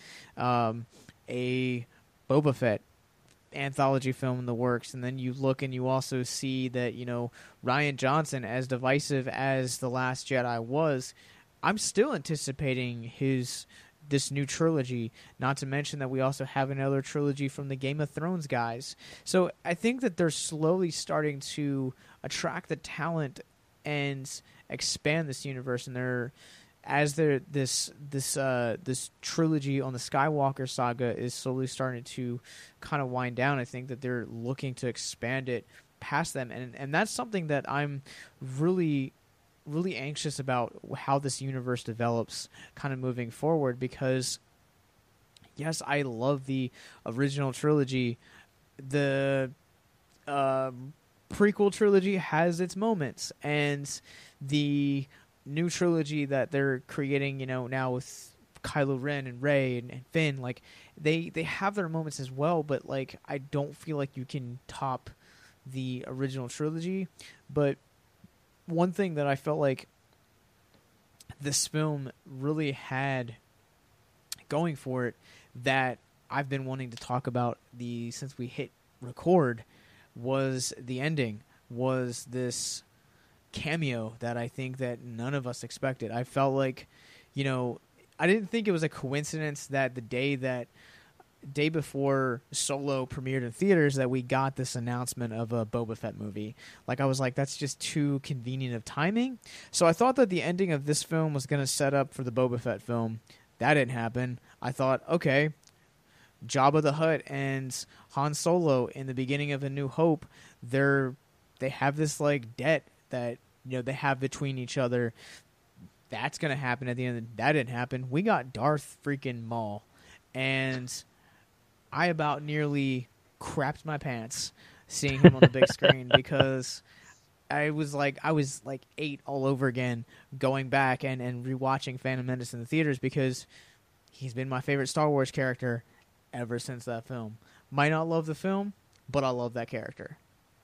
[SPEAKER 4] a Boba Fett anthology film in the works, and then you look and you also see that Rian Johnson, as divisive as The Last Jedi was, I'm still anticipating this new trilogy, not to mention that we also have another trilogy from the Game of Thrones guys. So I think that they're slowly starting to attract the talent and expand this universe, and this trilogy on the Skywalker saga is slowly starting to kind of wind down. I think that they're looking to expand it past them, and that's something that I'm really anxious about, how this universe develops kind of moving forward, because yes, I love the original trilogy. The prequel trilogy has its moments, and the new trilogy that they're creating, now with Kylo Ren and Rey and Finn, they have their moments as well, but I don't feel like you can top the original trilogy. But one thing that I felt like this film really had going for it, that I've been wanting to talk about since we hit record, was the ending, was this cameo that I think that none of us expected. I felt like, I didn't think it was a coincidence that the day before Solo premiered in theaters that we got this announcement of a Boba Fett movie. I was like, that's just too convenient of timing. So I thought that the ending of this film was going to set up for the Boba Fett film. That didn't happen. I thought, okay, Jabba the Hutt and Han Solo in the beginning of A New Hope, they have this debt that they have between each other. That's going to happen at the end. That didn't happen. We got Darth freaking Maul, and I about nearly crapped my pants seeing him on the big screen, because I was 8 all over again, going back and rewatching Phantom Menace in the theaters, because he's been my favorite Star Wars character ever since that film. Might not love the film, but I love that character.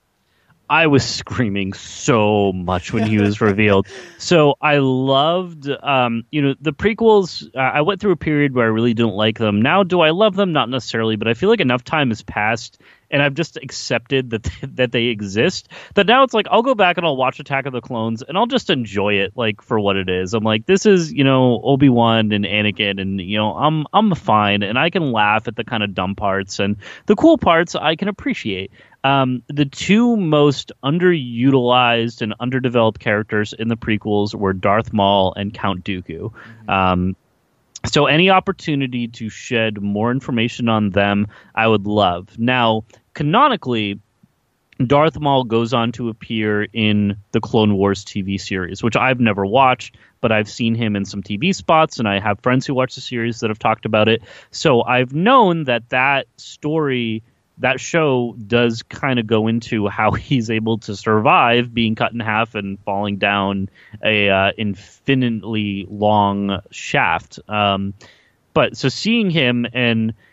[SPEAKER 5] I was screaming so much when he was revealed. So I loved, the prequels. I went through a period where I really didn't like them. Now, do I love them? Not necessarily, but I feel like enough time has passed, and I've just accepted that they exist, that now it's I'll go back and I'll watch Attack of the Clones, and I'll just enjoy it for what it is. I'm like, this is, Obi-Wan and Anakin, and, I'm fine, and I can laugh at the kind of dumb parts, and the cool parts I can appreciate. The two most underutilized and underdeveloped characters in the prequels were Darth Maul and Count Dooku. Mm-hmm. So any opportunity to shed more information on them, I would love. Now, canonically, Darth Maul goes on to appear in the Clone Wars TV series, which I've never watched, but I've seen him in some TV spots, and I have friends who watch the series that have talked about it. So I've known that story, that show does kind of go into how he's able to survive being cut in half and falling down a infinitely long shaft. But so seeing him, and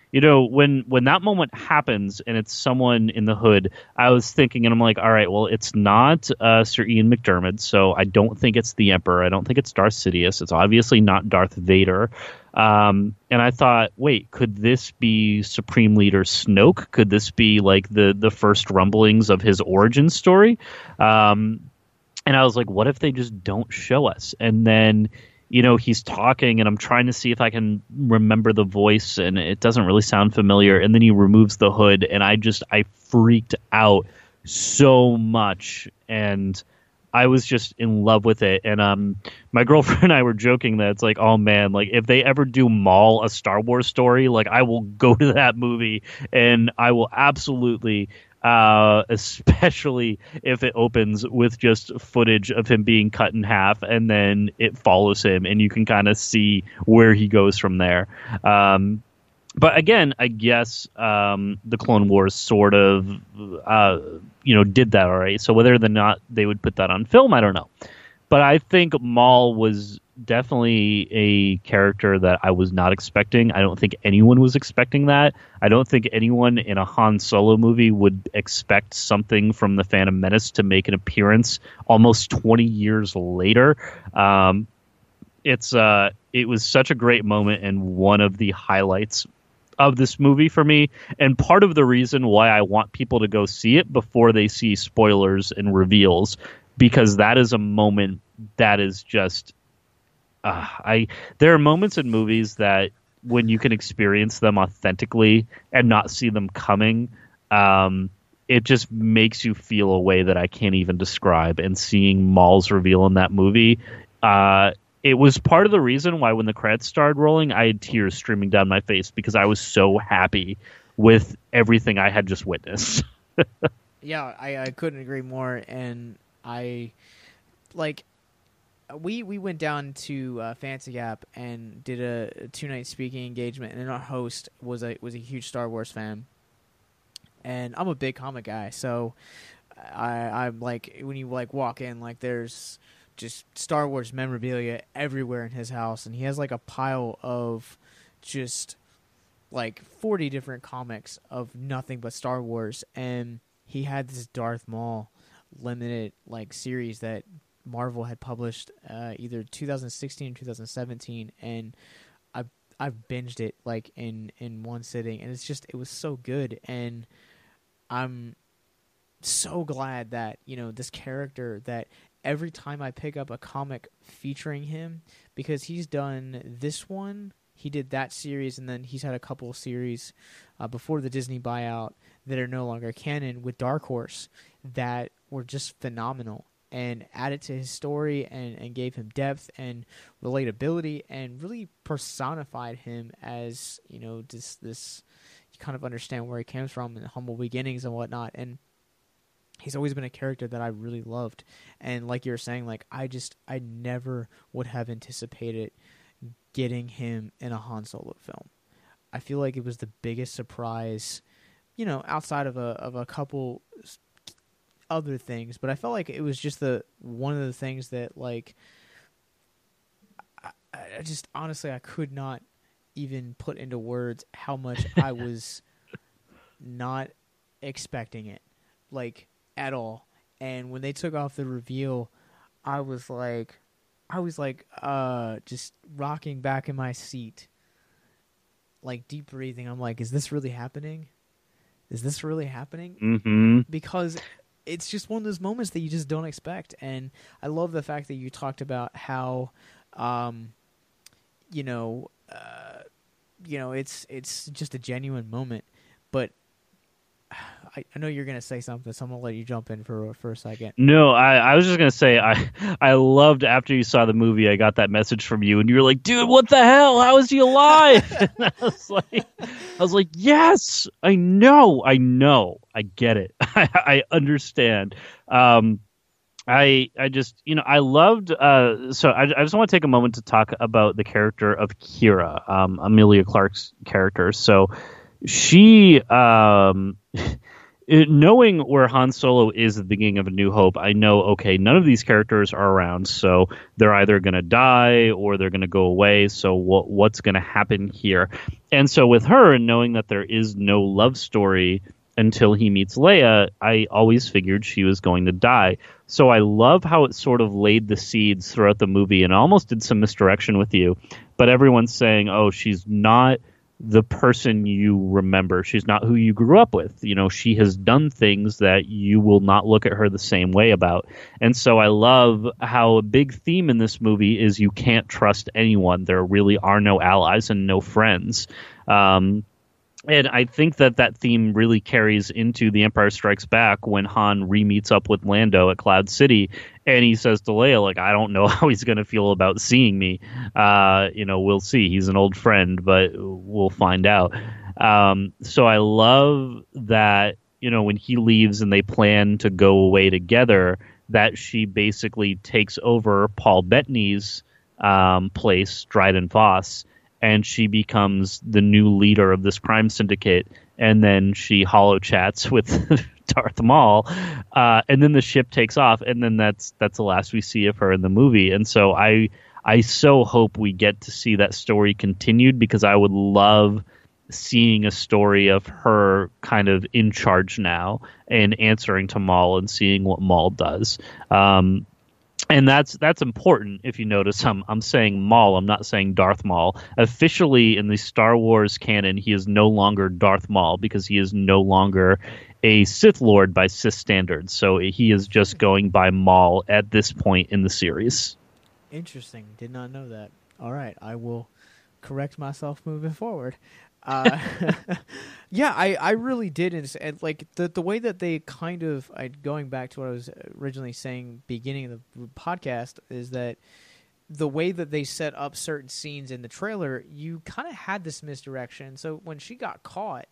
[SPEAKER 5] when that moment happens and it's someone in the hood, I was thinking, and I'm like, all right, well, it's not Sir Ian McDiarmid, so I don't think it's the Emperor. I don't think it's Darth Sidious. It's obviously not Darth Vader. And I thought, wait, could this be Supreme Leader Snoke? Could this be like the first rumblings of his origin story? And I was like, what if they just don't show us? And then, he's talking, and I'm trying to see if I can remember the voice, and it doesn't really sound familiar. And then he removes the hood, and I freaked out so much, and I was just in love with it. And my girlfriend and I were joking that it's like, oh man, like if they ever do Maul a Star Wars story, like I will go to that movie, and I will absolutely, especially if it opens with just footage of him being cut in half, and then it follows him, and you can kind of see where he goes from there. But again, I guess the Clone Wars sort of, did that all right. So whether or not they would put that on film, I don't know. But I think Maul was definitely a character that I was not expecting. I don't think anyone was expecting that. I don't think anyone in a Han Solo movie would expect something from the Phantom Menace to make an appearance almost 20 years later. It was such a great moment and one of the highlights of this movie for me, and part of the reason why I want people to go see it before they see spoilers and reveals, because that is a moment that is just there are moments in movies that when you can experience them authentically and not see them coming, it just makes you feel a way that I can't even describe. And seeing Maul's reveal in that movie, it was part of the reason why when the credits started rolling, I had tears streaming down my face because I was so happy with everything I had just witnessed.
[SPEAKER 4] Yeah, I couldn't agree more. And we went down to Fancy Gap and did a 2-night speaking engagement, and our host was a huge Star Wars fan. And I'm a big comic guy, so I'm like, when you walk in, there's just Star Wars memorabilia everywhere in his house, and he has a pile of just 40 different comics of nothing but Star Wars. And he had this Darth Maul limited series that Marvel had published either 2016 or 2017, and I've binged it in one sitting, and it was so good. And I'm so glad that this character, that every time I pick up a comic featuring him, because he's done this one, he did that series, and then he's had a couple of series before the Disney buyout that are no longer canon with Dark Horse that were just phenomenal and added to his story and gave him depth and relatability and really personified him as, this you kind of understand where he came from and humble beginnings and whatnot. And he's always been a character that I really loved. And like you were saying, I never would have anticipated getting him in a Han Solo film. I feel like it was the biggest surprise, outside of a couple other things, but I felt like it was just one of the things that I just honestly I could not even put into words how much I was not expecting it at all. And when they took off the reveal, I was just rocking back in my seat, deep breathing. I'm like, is this really happening? Is this really happening?
[SPEAKER 5] Mm-hmm.
[SPEAKER 4] Because it's just one of those moments that you just don't expect. And I love the fact that you talked about how, it's just a genuine moment. But I know you're going to say something, so I'm going to let you jump in for a second.
[SPEAKER 5] No, I was just going to say, I loved after you saw the movie, I got that message from you, and you were like, dude, what the hell? How is he alive? And I was like, yes, I know, I get it. I understand. I just, I loved, so I just want to take a moment to talk about the character of Qi'ra, Emilia Clarke's character. So she, knowing where Han Solo is at the beginning of A New Hope, I know, okay, none of these characters are around, so they're either going to die or they're going to go away, so what's going to happen here? And so with her, and knowing that there is no love story until he meets Leia, I always figured she was going to die. So I love how it sort of laid the seeds throughout the movie, and almost did some misdirection with you, but everyone's saying, oh, she's not the person you remember. She's not who you grew up with. You know, she has done things that you will not look at her the same way about. And so I love how a big theme in this movie is you can't trust anyone. There really are no allies and no friends. And I think that theme really carries into The Empire Strikes Back when Han re-meets up with Lando at Cloud City, and he says to Leia, like, I don't know how he's going to feel about seeing me. We'll see. He's an old friend, but we'll find out. So I love that, when he leaves and they plan to go away together, that she basically takes over Paul Bettany's place, Dryden Voss, and she becomes the new leader of this crime syndicate, and then she holo chats with Darth Maul, and then the ship takes off, and then that's the last we see of her in the movie. And so I so hope we get to see that story continued, because I would love seeing a story of her kind of in charge now and answering to Maul and seeing what Maul does. And that's important. If you notice, I'm saying Maul. I'm not saying Darth Maul. Officially, in the Star Wars canon, he is no longer Darth Maul, because he is no longer a Sith Lord by Sith standards. So he is just going by Maul at this point in the series.
[SPEAKER 4] Interesting. Did not know that. All right, I will correct myself moving forward. Yeah, I really did, and like the way that they kind of, going back to what I was originally saying beginning of the podcast, is that the way that they set up certain scenes in the trailer, you kind of had this misdirection. So when she got caught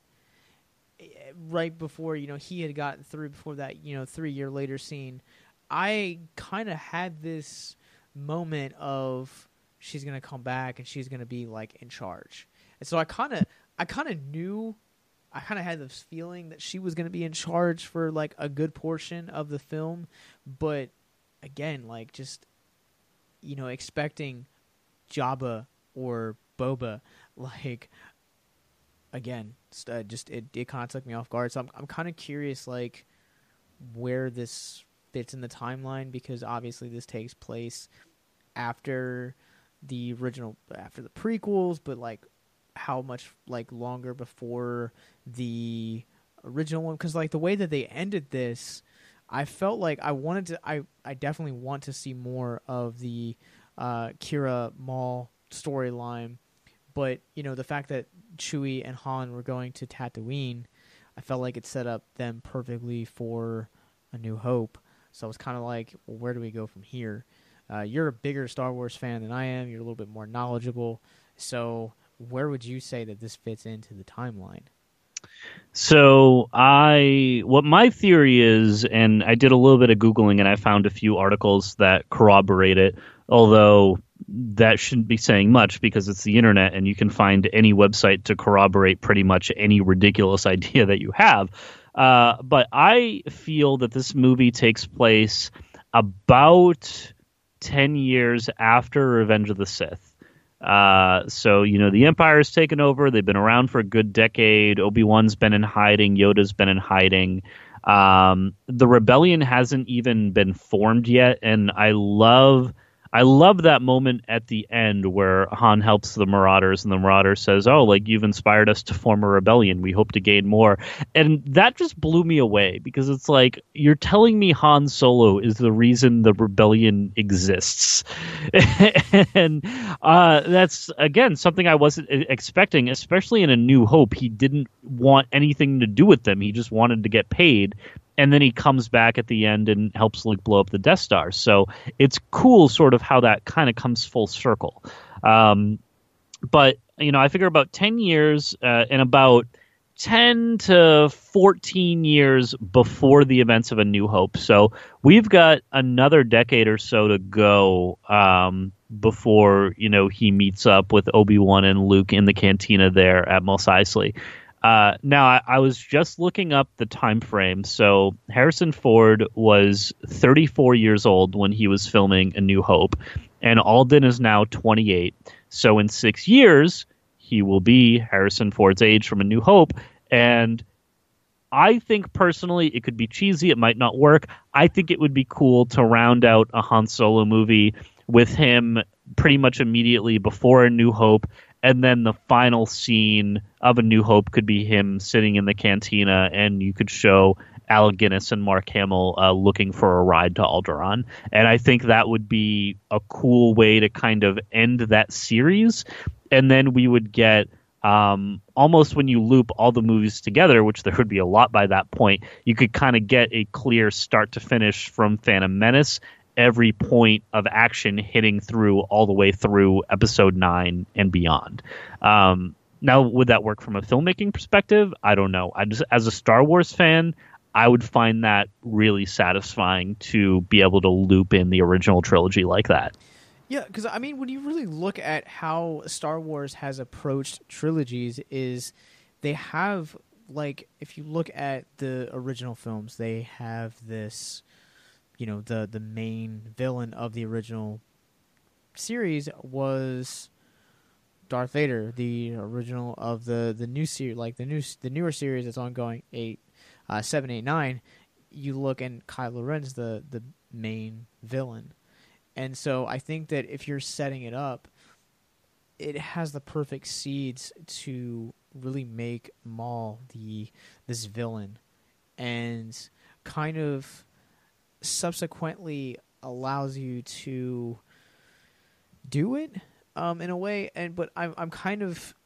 [SPEAKER 4] right before, he had gotten through, before that 3 year later scene, I kind of had this moment of she's gonna come back and she's gonna be like in charge. And so I kind of knew, I kind of had this feeling that she was going to be in charge for like a good portion of the film. But again, like just, expecting Jabba or Boba, like, again, it kind of took me off guard. So I'm kind of curious, like, where this fits in the timeline, because obviously this takes place after the prequels, but like, how much like longer before the original one, because like the way that they ended this, I felt like I definitely want to see more of the Kira Maul storyline, but the fact that Chewie and Han were going to Tatooine, I felt like it set up them perfectly for A New Hope. So I was kind of like, well, where do we go from here? You're a bigger Star Wars fan than I am. You're a little bit more knowledgeable, so where would you say that this fits into the timeline?
[SPEAKER 5] So what my theory is, and I did a little bit of Googling and I found a few articles that corroborate it, although that shouldn't be saying much because it's the internet and you can find any website to corroborate pretty much any ridiculous idea that you have. But I feel that this movie takes place about 10 years after Revenge of the Sith. So the Empire's taken over. They've been around for a good decade. Obi-Wan's been in hiding. Yoda's been in hiding. The rebellion hasn't even been formed yet, and I love that moment at the end where Han helps the Marauders, and the Marauder says, "Oh, like you've inspired us to form a rebellion. We hope to gain more." And that just blew me away, because it's like, you're telling me Han Solo is the reason the rebellion exists. And that's, again, something I wasn't expecting, especially in A New Hope. He didn't want anything to do with them. He just wanted to get paid. And then he comes back at the end and helps Luke blow up the Death Star. So it's cool sort of how that kind of comes full circle. But, I figure about 10 years and about 10 to 14 years before the events of A New Hope. So we've got another decade or so to go before, he meets up with Obi-Wan and Luke in the cantina there at Mos Eisley. Now, I was just looking up the time frame. So Harrison Ford was 34 years old when he was filming A New Hope, and Alden is now 28. So in 6 years, he will be Harrison Ford's age from A New Hope. And I think personally it could be cheesy. It might not work. I think it would be cool to round out a Han Solo movie with him pretty much immediately before A New Hope. And then the final scene of A New Hope could be him sitting in the cantina, and you could show Alec Guinness and Mark Hamill looking for a ride to Alderaan. And I think that would be a cool way to kind of end that series. And then we would get almost when you loop all the movies together, which there would be a lot by that point, you could kind of get a clear start to finish from Phantom Menace, every point of action hitting through all the way through episode 9 and beyond. Now, would that work from a filmmaking perspective? I don't know. As a Star Wars fan, I would find that really satisfying to be able to loop in the original trilogy like that.
[SPEAKER 4] Yeah, because I mean, when you really look at how Star Wars has approached trilogies, is they have, like, if you look at the original films, they have this, you know, the main villain of the original series was Darth Vader. The original of the new series, like the newer series that's ongoing, 7, 8, 9. You look and Kylo Ren's the main villain. And so I think that if you're setting it up, it has the perfect seeds to really make Maul this villain, and kind of subsequently allows you to do it in a way. But I'm kind of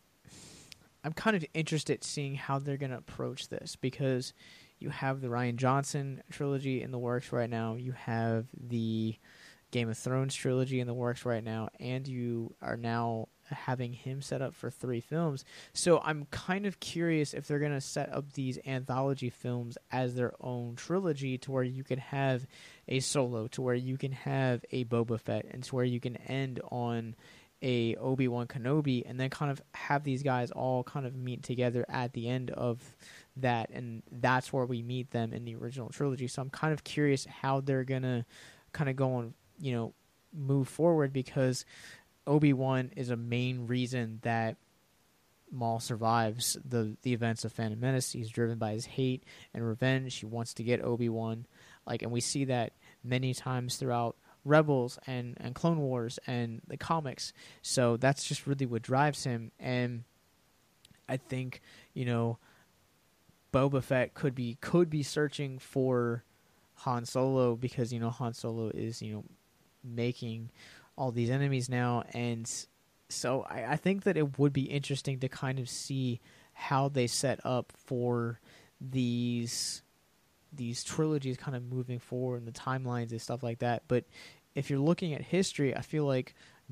[SPEAKER 4] interested seeing how they're going to approach this, because you have the Rian Johnson trilogy in the works right now. You have the Game of Thrones trilogy in the works right now, and you are now having him set up for 3 films. So I'm kind of curious if they're going to set up these anthology films as their own trilogy, to where you can have a Solo, to where you can have a Boba Fett, and to where you can end on a Obi-Wan Kenobi, and then kind of have these guys all kind of meet together at the end of that, and that's where we meet them in the original trilogy. So I'm kind of curious how they're going to kind of go on, you know, move forward, because Obi-Wan is a main reason that Maul survives the events of Phantom Menace. He's driven by his hate and revenge. He wants to get Obi-Wan, and we see that many times throughout Rebels and Clone Wars and the comics. So that's just really what drives him. And I think, you know, Boba Fett could be searching for Han Solo, because, you know, Han Solo is, you know, making all these enemies now. And so I think that it would be interesting to kind of see how they set up for these trilogies kind of moving forward, and the timelines and stuff like that. But if you're looking at history, I feel like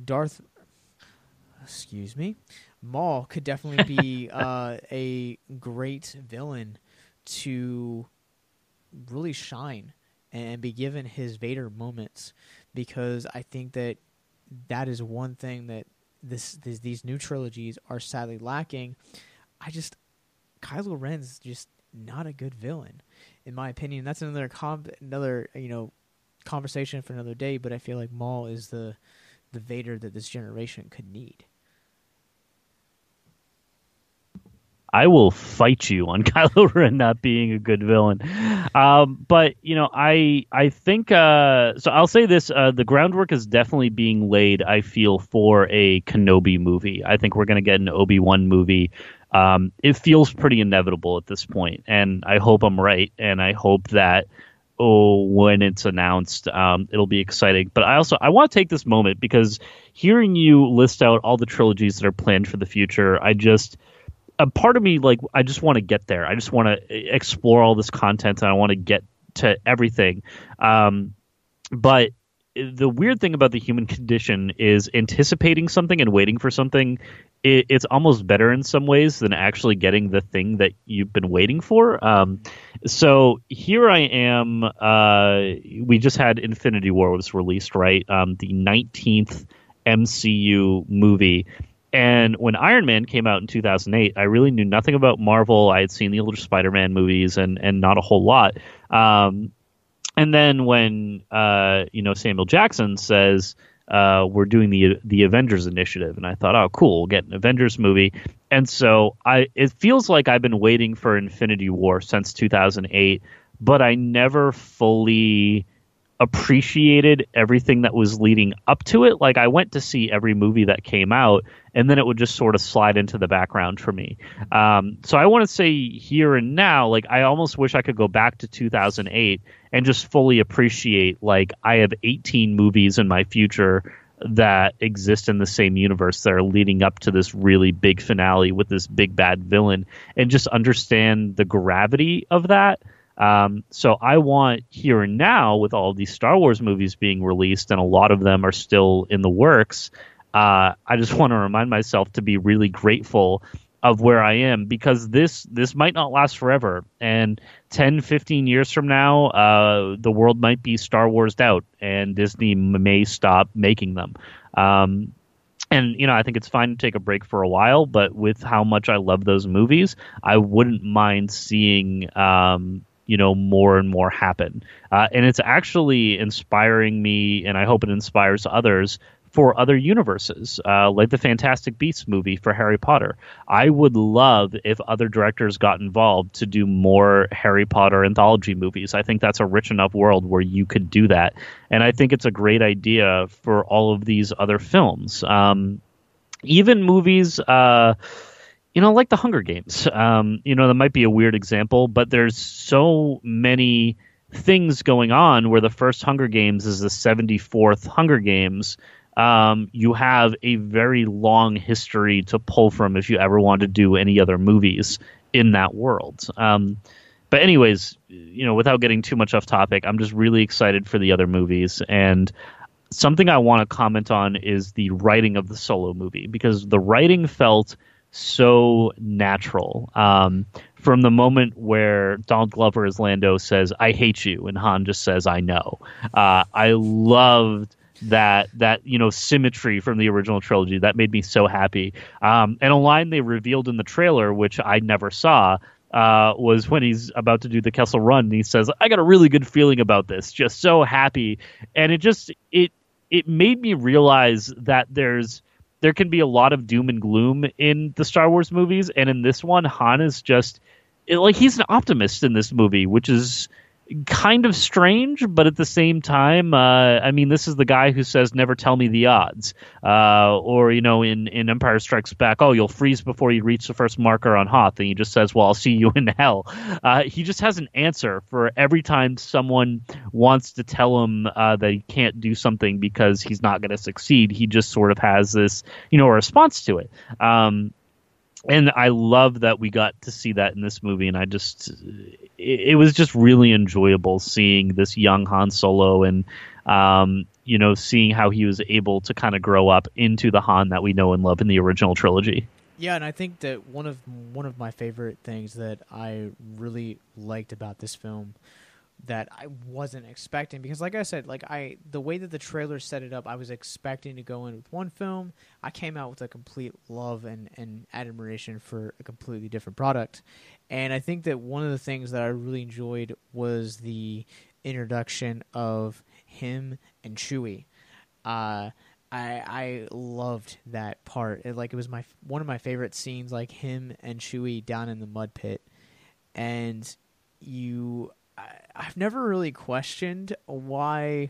[SPEAKER 4] Maul could definitely be a great villain to really shine and be given his Vader moments, because I think that is one thing that these new trilogies are sadly lacking. Kylo Ren's just not a good villain, in my opinion. That's another conversation for another day. But I feel like Maul is the Vader that this generation could need.
[SPEAKER 5] I will fight you on Kylo Ren not being a good villain. But, you know, I think, so I'll say this, the groundwork is definitely being laid, I feel, for a Kenobi movie. I think we're going to get an Obi-Wan movie. It feels pretty inevitable at this point, and I hope I'm right, and I hope that, when it's announced, it'll be exciting. But I want to take this moment, because hearing you list out all the trilogies that are planned for the future, a part of me, I just want to get there. I just want to explore all this content, and I want to get to everything. But the weird thing about the human condition is anticipating something and waiting for something. It's almost better in some ways than actually getting the thing that you've been waiting for. So here I am. We just had Infinity War was released, right? The 19th MCU movie. And when Iron Man came out in 2008, I really knew nothing about Marvel. I had seen the older Spider-Man movies and not a whole lot. And then when Samuel Jackson says we're doing the Avengers initiative, and I thought, oh, cool, we'll get an Avengers movie. And so it feels like I've been waiting for Infinity War since 2008, but I never fully appreciated everything that was leading up to it. Like, I went to see every movie that came out, and then it would just sort of slide into the background for me. So I want to say here and now, like, I almost wish I could go back to 2008 and just fully appreciate, like, I have 18 movies in my future that exist in the same universe that are leading up to this really big finale with this big bad villain, and just understand the gravity of that. So I want here and now, with all these Star Wars movies being released, and a lot of them are still in the works, I just want to remind myself to be really grateful of where I am, because this might not last forever. And 10, 15 years from now, the world might be Star Wars'd out, and Disney may stop making them. And, I think it's fine to take a break for a while, but with how much I love those movies, I wouldn't mind seeing more and more happen. And it's actually inspiring me, and I hope it inspires others for other universes, like the Fantastic Beasts movie for Harry Potter. I would love if other directors got involved to do more Harry Potter anthology movies. I think that's a rich enough world where you could do that. And I think it's a great idea for all of these other films. Even movies... like the Hunger Games. That might be a weird example, but there's so many things going on where the first Hunger Games is the 74th Hunger Games. You have a very long history to pull from if you ever want to do any other movies in that world. But anyways, without getting too much off topic, I'm just really excited for the other movies. And something I want to comment on is the writing of the Solo movie, because the writing felt so natural. From the moment where Donald Glover as Lando says, "I hate you," and Han just says, "I know." I loved that symmetry from the original trilogy. That made me so happy. And a line they revealed in the trailer, which I never saw, was when he's about to do the Kessel Run, and he says, "I got a really good feeling about this." Just so happy. And it made me realize that there can be a lot of doom and gloom in the Star Wars movies, and in this one, Han is just he's an optimist in this movie, which is kind of strange, but at the same time, this is the guy who says, "Never tell me the odds," or in Empire Strikes Back, "Oh, you'll freeze before you reach the first marker on Hoth," and he just says, "Well, I'll see you in hell." He just has an answer for every time someone wants to tell him that he can't do something because he's not going to succeed. He just sort of has this, a response to it. And I love that we got to see that in this movie, and it was just really enjoyable seeing this young Han Solo, and seeing how he was able to kind of grow up into the Han that we know and love in the original trilogy.
[SPEAKER 4] Yeah, and I think that one of my favorite things that I really liked about this film that I wasn't expecting, because like I said, the way that the trailer set it up, I was expecting to go in with one film. I came out with a complete love and admiration for a completely different product. And I think that one of the things that I really enjoyed was the introduction of him and Chewie. I loved that part. It was one of my favorite scenes, like him and Chewie down in the mud pit. And I've never really questioned why,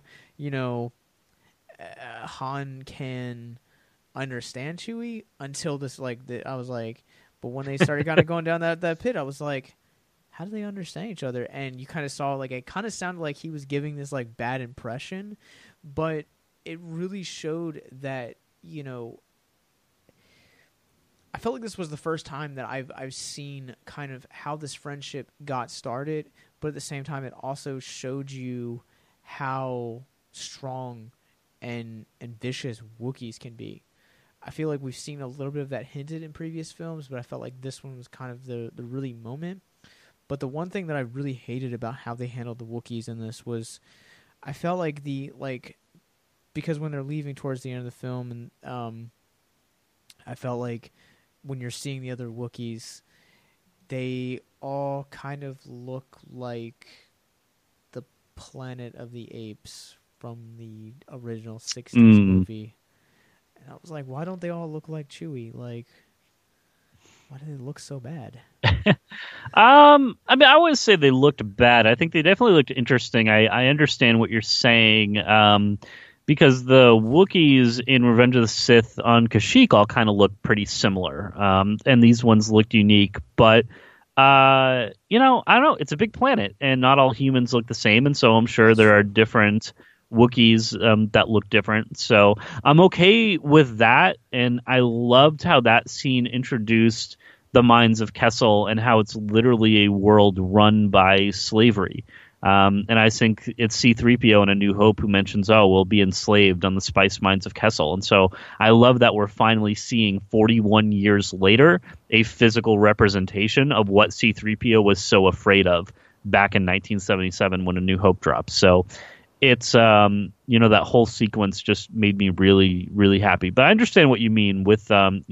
[SPEAKER 4] Han can understand Chewie until this, I was like, but when they started kind of going down that pit, I was like, how do they understand each other? And you kind of saw, it kind of sounded like he was giving this, bad impression, but it really showed that, I felt like this was the first time that I've seen kind of how this friendship got started, but at the same time, it also showed you how strong and vicious Wookiees can be. I feel like we've seen a little bit of that hinted in previous films, but I felt like this one was kind of the really moment. But the one thing that I really hated about how they handled the Wookiees in this was, I felt like because when they're leaving towards the end of the film, and I felt like when you're seeing the other Wookiees, they all kind of look like the Planet of the Apes from the original 60s movie. And I was like, why don't they all look like Chewie? Like, why do they look so bad?
[SPEAKER 5] I mean, I wouldn't say they looked bad. I think they definitely looked interesting. I understand what you're saying, because the Wookiees in Revenge of the Sith on Kashyyyk all kind of look pretty similar, and these ones looked unique. But I don't know. It's a big planet, and not all humans look the same, and so I'm sure there are different Wookiees that look different. So I'm okay with that, and I loved how that scene introduced the Mines of Kessel and how it's literally a world run by slavery. And I think it's C-3PO in A New Hope who mentions, we'll be enslaved on the spice mines of Kessel. And so I love that we're finally seeing 41 years later a physical representation of what C-3PO was so afraid of back in 1977 when A New Hope dropped. So it's, that whole sequence just made me really, really happy. But I understand what you mean with,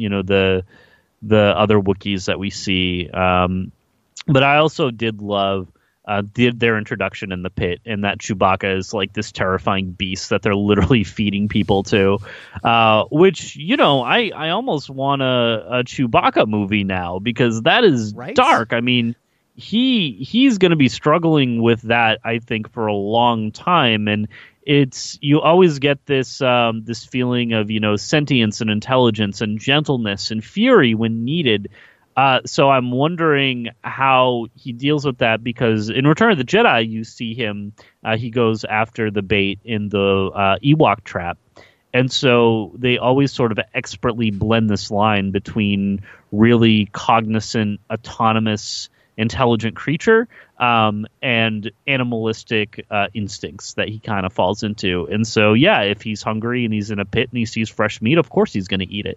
[SPEAKER 5] the other Wookiees that we see. But I also did love their introduction in the pit, and that Chewbacca is like this terrifying beast that they're literally feeding people to, which, I almost want a Chewbacca movie now, because that is
[SPEAKER 4] right?
[SPEAKER 5] dark. I mean, he's going to be struggling with that, I think, for a long time. And you always get this this feeling of sentience and intelligence and gentleness and fury when needed. So I'm wondering how he deals with that, because in Return of the Jedi you see him, he goes after the bait in the Ewok trap, and so they always sort of expertly blend this line between really cognizant, autonomous, intelligent creature and animalistic instincts that he kind of falls into. And so, yeah, if he's hungry and he's in a pit and he sees fresh meat, of course he's going to eat it.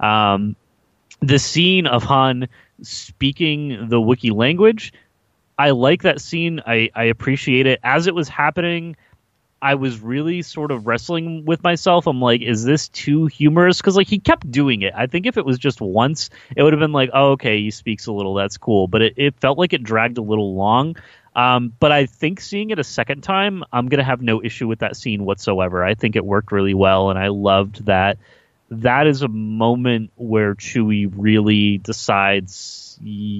[SPEAKER 5] The scene of Han speaking the Wookiee language, I like that scene. I appreciate it. As it was happening, I was really sort of wrestling with myself. I'm like, is this too humorous? Because he kept doing it. I think if it was just once, it would have been like, oh, okay, he speaks a little, that's cool. But it felt like it dragged a little long. But I think seeing it a second time, I'm going to have no issue with that scene whatsoever. I think it worked really well, and I loved that. That is a moment where Chewie really decides,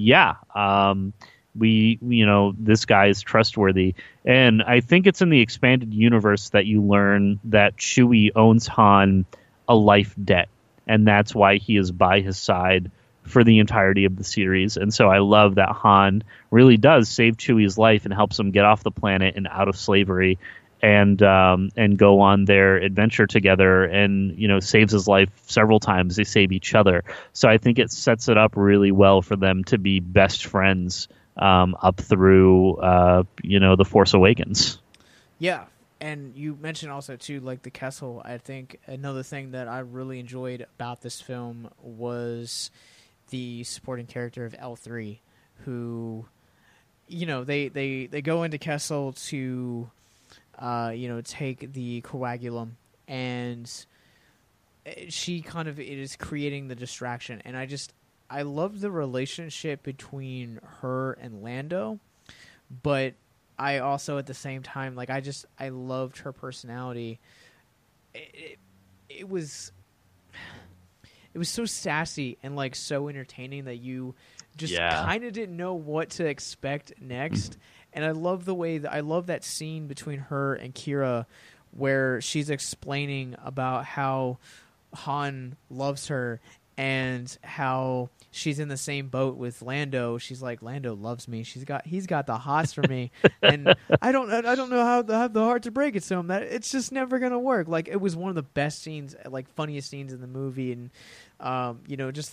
[SPEAKER 5] this guy is trustworthy. And I think it's in the expanded universe that you learn that Chewie owns Han a life debt, and that's why he is by his side for the entirety of the series. And so I love that Han really does save Chewie's life and helps him get off the planet and out of slavery, and go on their adventure together, and saves his life several times. They save each other. So I think it sets it up really well for them to be best friends up through The Force Awakens.
[SPEAKER 4] Yeah, and you mentioned also too, like the Kessel. I think another thing that I really enjoyed about this film was the supporting character of L3, who they go into Kessel to take the coagulum, and she kind of is creating the distraction. And I love the relationship between her and Lando, but I also at the same time, I loved her personality. It was so sassy and so entertaining that you just kind of didn't know what to expect next. And I love that scene between her and Kira, where she's explaining about how Han loves her and how she's in the same boat with Lando. She's like, Lando loves me. He's got the hots for me, and I don't know how to have the heart to break it to him. That it's just never gonna work. It was one of the best scenes, funniest scenes in the movie, and just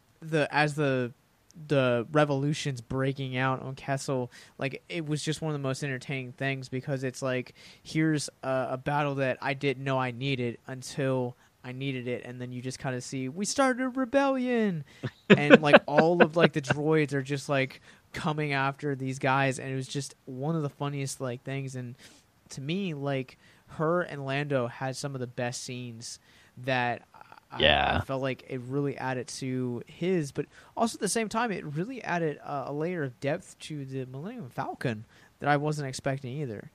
[SPEAKER 4] the revolution's breaking out on Kessel, it was just one of the most entertaining things, because it's here's a battle that I didn't know I needed until I needed it, and then you just kind of see we started a rebellion, and all of the droids are just coming after these guys, and it was just one of the funniest things. And to me, her and Lando had some of the best scenes that I felt like it really added to his, but also at the same time, it really added a layer of depth to the Millennium Falcon that I wasn't expecting either.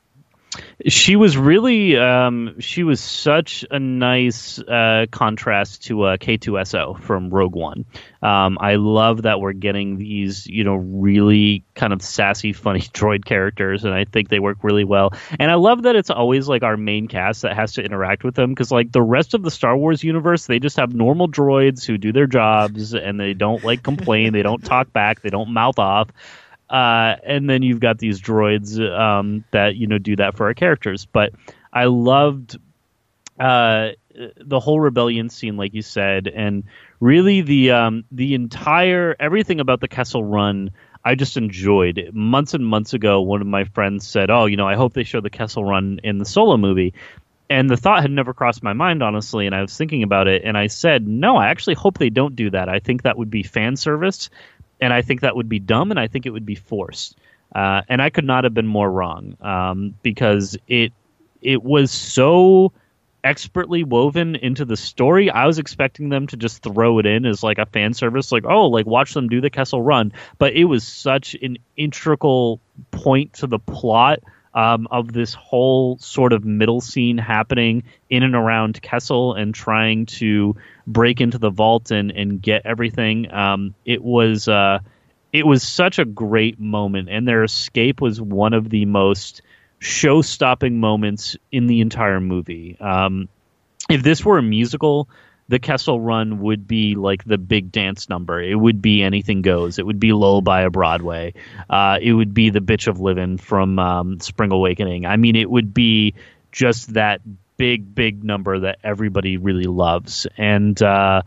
[SPEAKER 5] She was really, she was such a nice contrast to K2SO from Rogue One. I love that we're getting these, really kind of sassy, funny droid characters, and I think they work really well. And I love that it's always like our main cast that has to interact with them, because like the rest of the Star Wars universe, they just have normal droids who do their jobs, and they don't like complain, they don't talk back, they don't mouth off. And then you've got these droids that do that for our characters. But I loved the whole rebellion scene, like you said, and really the entire everything about the Kessel Run. I just enjoyed. Months and months ago, one of my friends said, "Oh, I hope they show the Kessel Run in the Solo movie." And the thought had never crossed my mind, honestly, and I was thinking about it, and I said, "No, I actually hope they don't do that. I think that would be fan service. And I think that would be dumb, and I think it would be forced." And I could not have been more wrong, because it was so expertly woven into the story. I was expecting them to just throw it in as like a fan service, like, oh, like watch them do the Kessel Run. But it was such an integral point to the plot of this whole sort of middle scene happening in and around Kessel and trying to break into the vault and get everything. It was such a great moment, and their escape was one of the most show-stopping moments in the entire movie. If this were a musical, the Kessel Run would be like the big dance number. It would be Anything Goes. It would be Lullaby of Broadway. It would be The Bitch of Livin' from Spring Awakening. I mean, it would be just that big number that everybody really loves. And I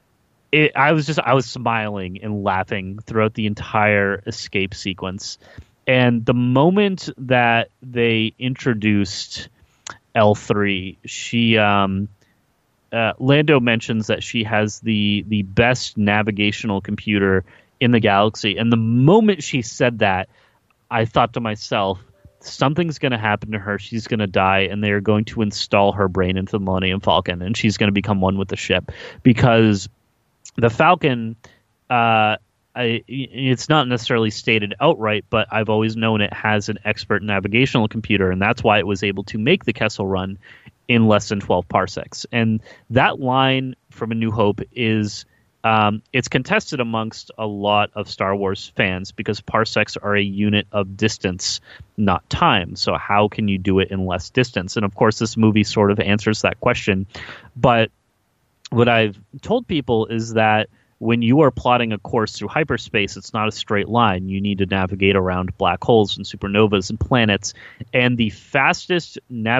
[SPEAKER 5] was smiling and laughing throughout the entire escape sequence. And the moment that they introduced L3, she Lando mentions that she has the best navigational computer in the galaxy. And the moment she said that, I thought to myself, something's going to happen to her. She's going to die, and they are going to install her brain into the Millennium Falcon, and she's going to become one with the ship. Because the Falcon, it's not necessarily stated outright, but I've always known it has an expert navigational computer, and that's why it was able to make the Kessel Run in less than 12 parsecs. And that line from A New Hope is it's contested amongst a lot of Star Wars fans because parsecs are a unit of distance, not time. So how can you do it in less distance? And of course, this movie sort of answers that question. But what I've told people is that when you are plotting a course through hyperspace, it's not a straight line. You need to navigate around black holes and supernovas and planets. And the fastest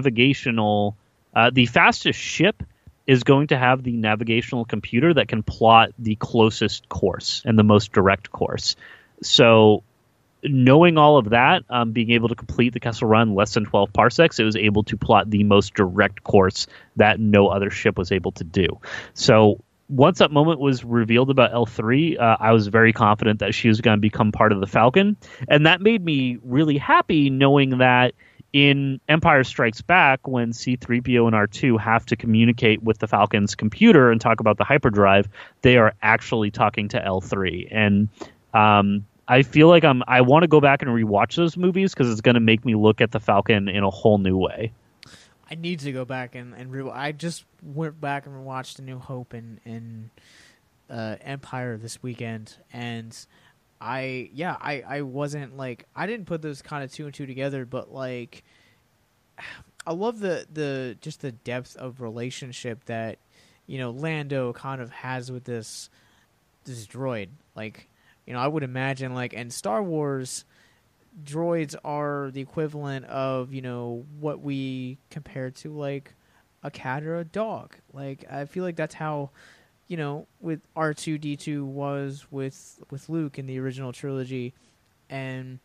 [SPEAKER 5] ship is going to have the navigational computer that can plot the closest course and the most direct course. So knowing all of that, being able to complete the Kessel Run less than 12 parsecs, it was able to plot the most direct course that no other ship was able to do. So once that moment was revealed about L3, I was very confident that she was going to become part of the Falcon. And that made me really happy knowing that in Empire Strikes Back, when C-3PO and R2 have to communicate with the Falcon's computer and talk about the hyperdrive, they are actually talking to L3. And I feel like I want to go back and rewatch those movies because it's going to make me look at the Falcon in a whole new way.
[SPEAKER 4] I need to go back and I just went back and watched A New Hope and Empire this weekend, and I wasn't like, I didn't put those kind of two and two together, but like I love the just the depth of relationship that Lando kind of has with this droid. Like, I would imagine, like, in Star Wars, droids are the equivalent of what we compare to like a cat or a dog. Like, I feel like that's how with R2-D2 was with Luke in the original trilogy, and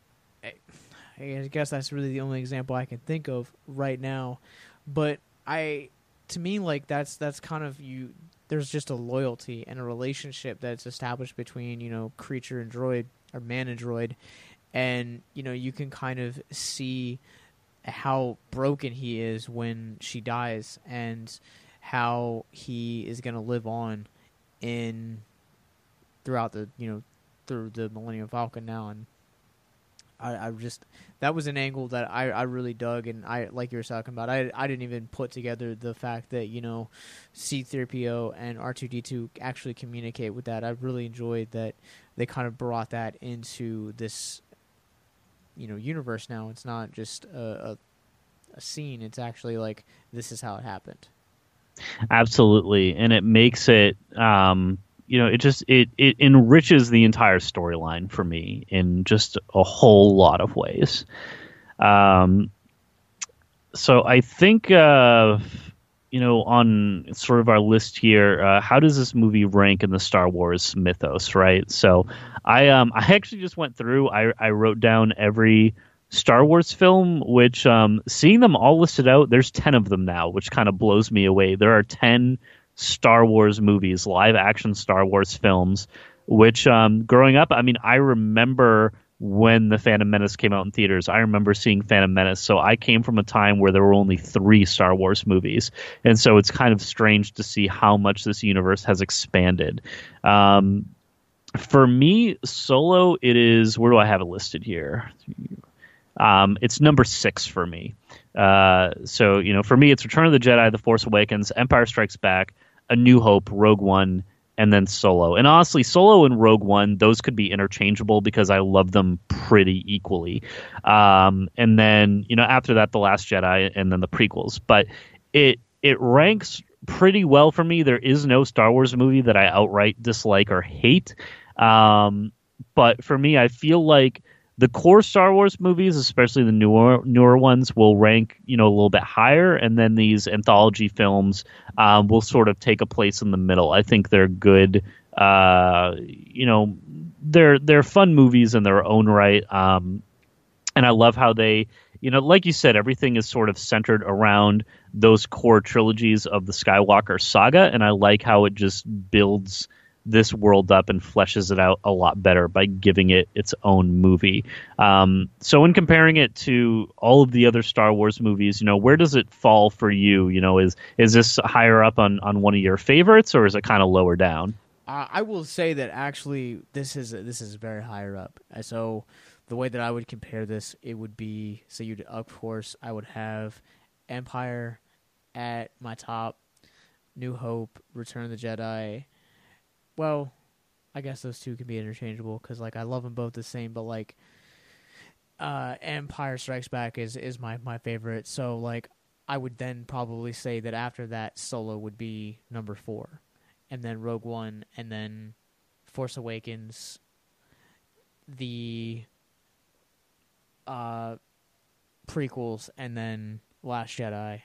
[SPEAKER 4] I guess that's really the only example I can think of right now. But to me, like, that's kind of there's just a loyalty and a relationship that's established between creature and droid, or man and droid, and you can kind of see how broken he is when she dies, and how he is going to live on throughout the through the Millennium Falcon now, and I just that was an angle that I really dug, and I like you were talking about. I didn't even put together the fact that C-3PO and R2-D2 actually communicate with that. I really enjoyed that they kind of brought that into this universe now. It's not just a scene. It's actually like this is how it happened.
[SPEAKER 5] Absolutely, and it makes it it enriches the entire storyline for me in just a whole lot of ways. So I think on sort of our list here, how does this movie rank in the Star Wars mythos, right? So I actually just went through, I wrote down every Star Wars film, which seeing them all listed out, there's 10 of them now, which kind of blows me away. There are 10 Star Wars movies, live action Star Wars films, which growing up, I mean, I remember when the Phantom Menace came out in theaters. I remember seeing Phantom Menace. So I came from a time where there were only 3 Star Wars movies. And so it's kind of strange to see how much this universe has expanded. For me, Solo, it is, where do I have it listed here? It's number 6 for me. So for me, it's Return of the Jedi, The Force Awakens, Empire Strikes Back, A New Hope, Rogue One, and then Solo. And honestly, Solo and Rogue One, those could be interchangeable because I love them pretty equally. And then, after that, The Last Jedi, and then the prequels. But it ranks pretty well for me. There is no Star Wars movie that I outright dislike or hate. But for me, I feel like the core Star Wars movies, especially the newer ones, will rank a little bit higher, and then these anthology films will sort of take a place in the middle. I think they're good. They're fun movies in their own right, and I love how they, like you said, everything is sort of centered around those core trilogies of the Skywalker saga, and I like how it just builds this world up and fleshes it out a lot better by giving it its own movie. So in comparing it to all of the other Star Wars movies, where does it fall for you? Is this higher up on one of your favorites, or is it kind of lower down?
[SPEAKER 4] I will say that actually this is very higher up. So the way that I would compare this, it would be, so of course I would have Empire at my top, New Hope, Return of the Jedi. Well, I guess those two can be interchangeable because, I love them both the same. But Empire Strikes Back is my favorite. So I would then probably say that after that, Solo would be number 4, and then Rogue One, and then Force Awakens, the prequels, and then Last Jedi.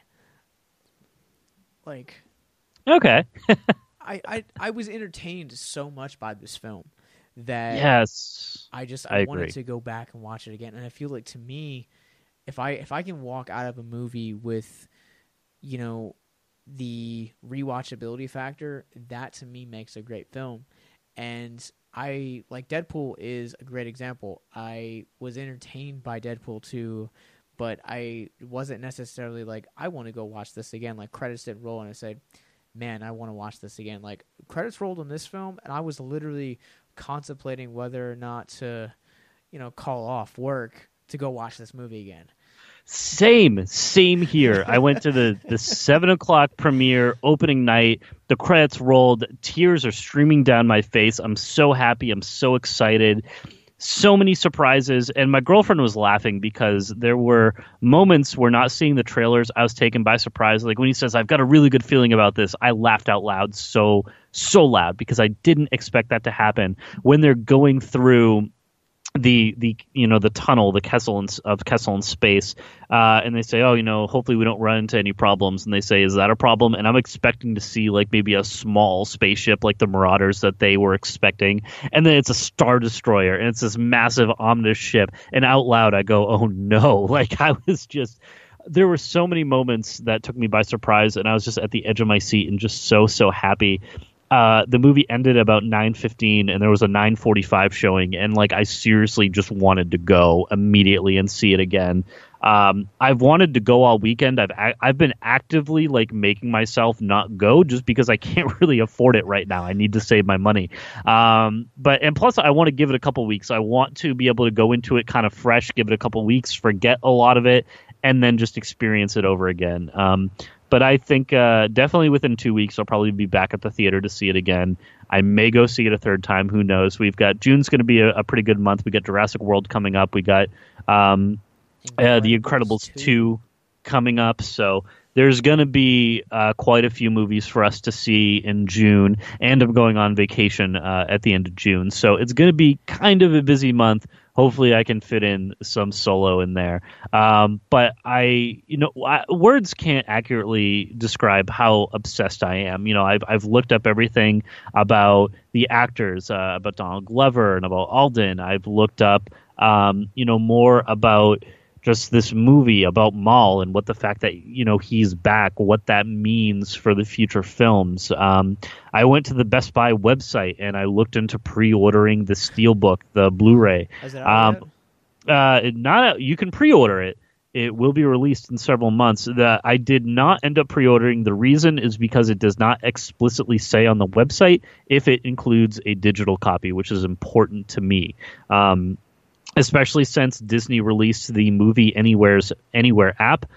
[SPEAKER 5] Okay.
[SPEAKER 4] I was entertained so much by this film that
[SPEAKER 5] yes,
[SPEAKER 4] I
[SPEAKER 5] agree.
[SPEAKER 4] wanted to go back and watch it again. And I feel like, to me, if I can walk out of a movie with the rewatchability factor, that to me makes a great film. And Deadpool is a great example. I was entertained by Deadpool 2, but I wasn't necessarily I want to go watch this again. Credits didn't roll and I said, man, I want to watch this again. Credits rolled on this film, and I was literally contemplating whether or not to, call off work to go watch this movie again.
[SPEAKER 5] Same here. I went to the 7:00 premiere opening night. The credits rolled. Tears are streaming down my face. I'm so happy. I'm so excited. So many surprises, and my girlfriend was laughing because there were moments where, not seeing the trailers, I was taken by surprise. When he says, "I've got a really good feeling about this," I laughed out loud so loud because I didn't expect that to happen. When they're going through the tunnel, the Kessel in space, and they say, hopefully we don't run into any problems, and they say, is that a problem? And I'm expecting to see maybe a small spaceship like the Marauders that they were expecting, and then it's a Star Destroyer, and it's this massive ominous ship, and out loud I go, oh no. There were so many moments that took me by surprise, and I was just at the edge of my seat and just so happy. The movie ended about 9:15, and there was a 9:45 showing, and I seriously just wanted to go immediately and see it again. I've wanted to go all weekend. I've been actively like making myself not go just because I can't really afford it right now. I need to save my money. And plus I want to give it a couple weeks. I want to be able to go into it kind of fresh, give it a couple weeks, forget a lot of it, and then just experience it over again. But I think definitely within 2 weeks I'll probably be back at the theater to see it again. I may go see it a third time. Who knows? We've got June's going to be a pretty good month. We got Jurassic World coming up. We got The Incredibles 2 coming up. So there's going to be quite a few movies for us to see in June. And I'm going on vacation at the end of June. So it's going to be kind of a busy month. Hopefully I can fit in some solo in there. But words can't accurately describe how obsessed I am. I've looked up everything about the actors, about Donald Glover and about Alden. I've looked up, more about just this movie, about Maul and what the fact that, he's back, what that means for the future films. I went to the Best Buy website and I looked into pre-ordering the Steelbook, the Blu-ray.
[SPEAKER 4] Is it out yet?
[SPEAKER 5] You can pre-order it. It will be released in several months. I did not end up pre-ordering. The reason is because it does not explicitly say on the website if it includes a digital copy, which is important to me. Especially since Disney released the Movie Anywhere app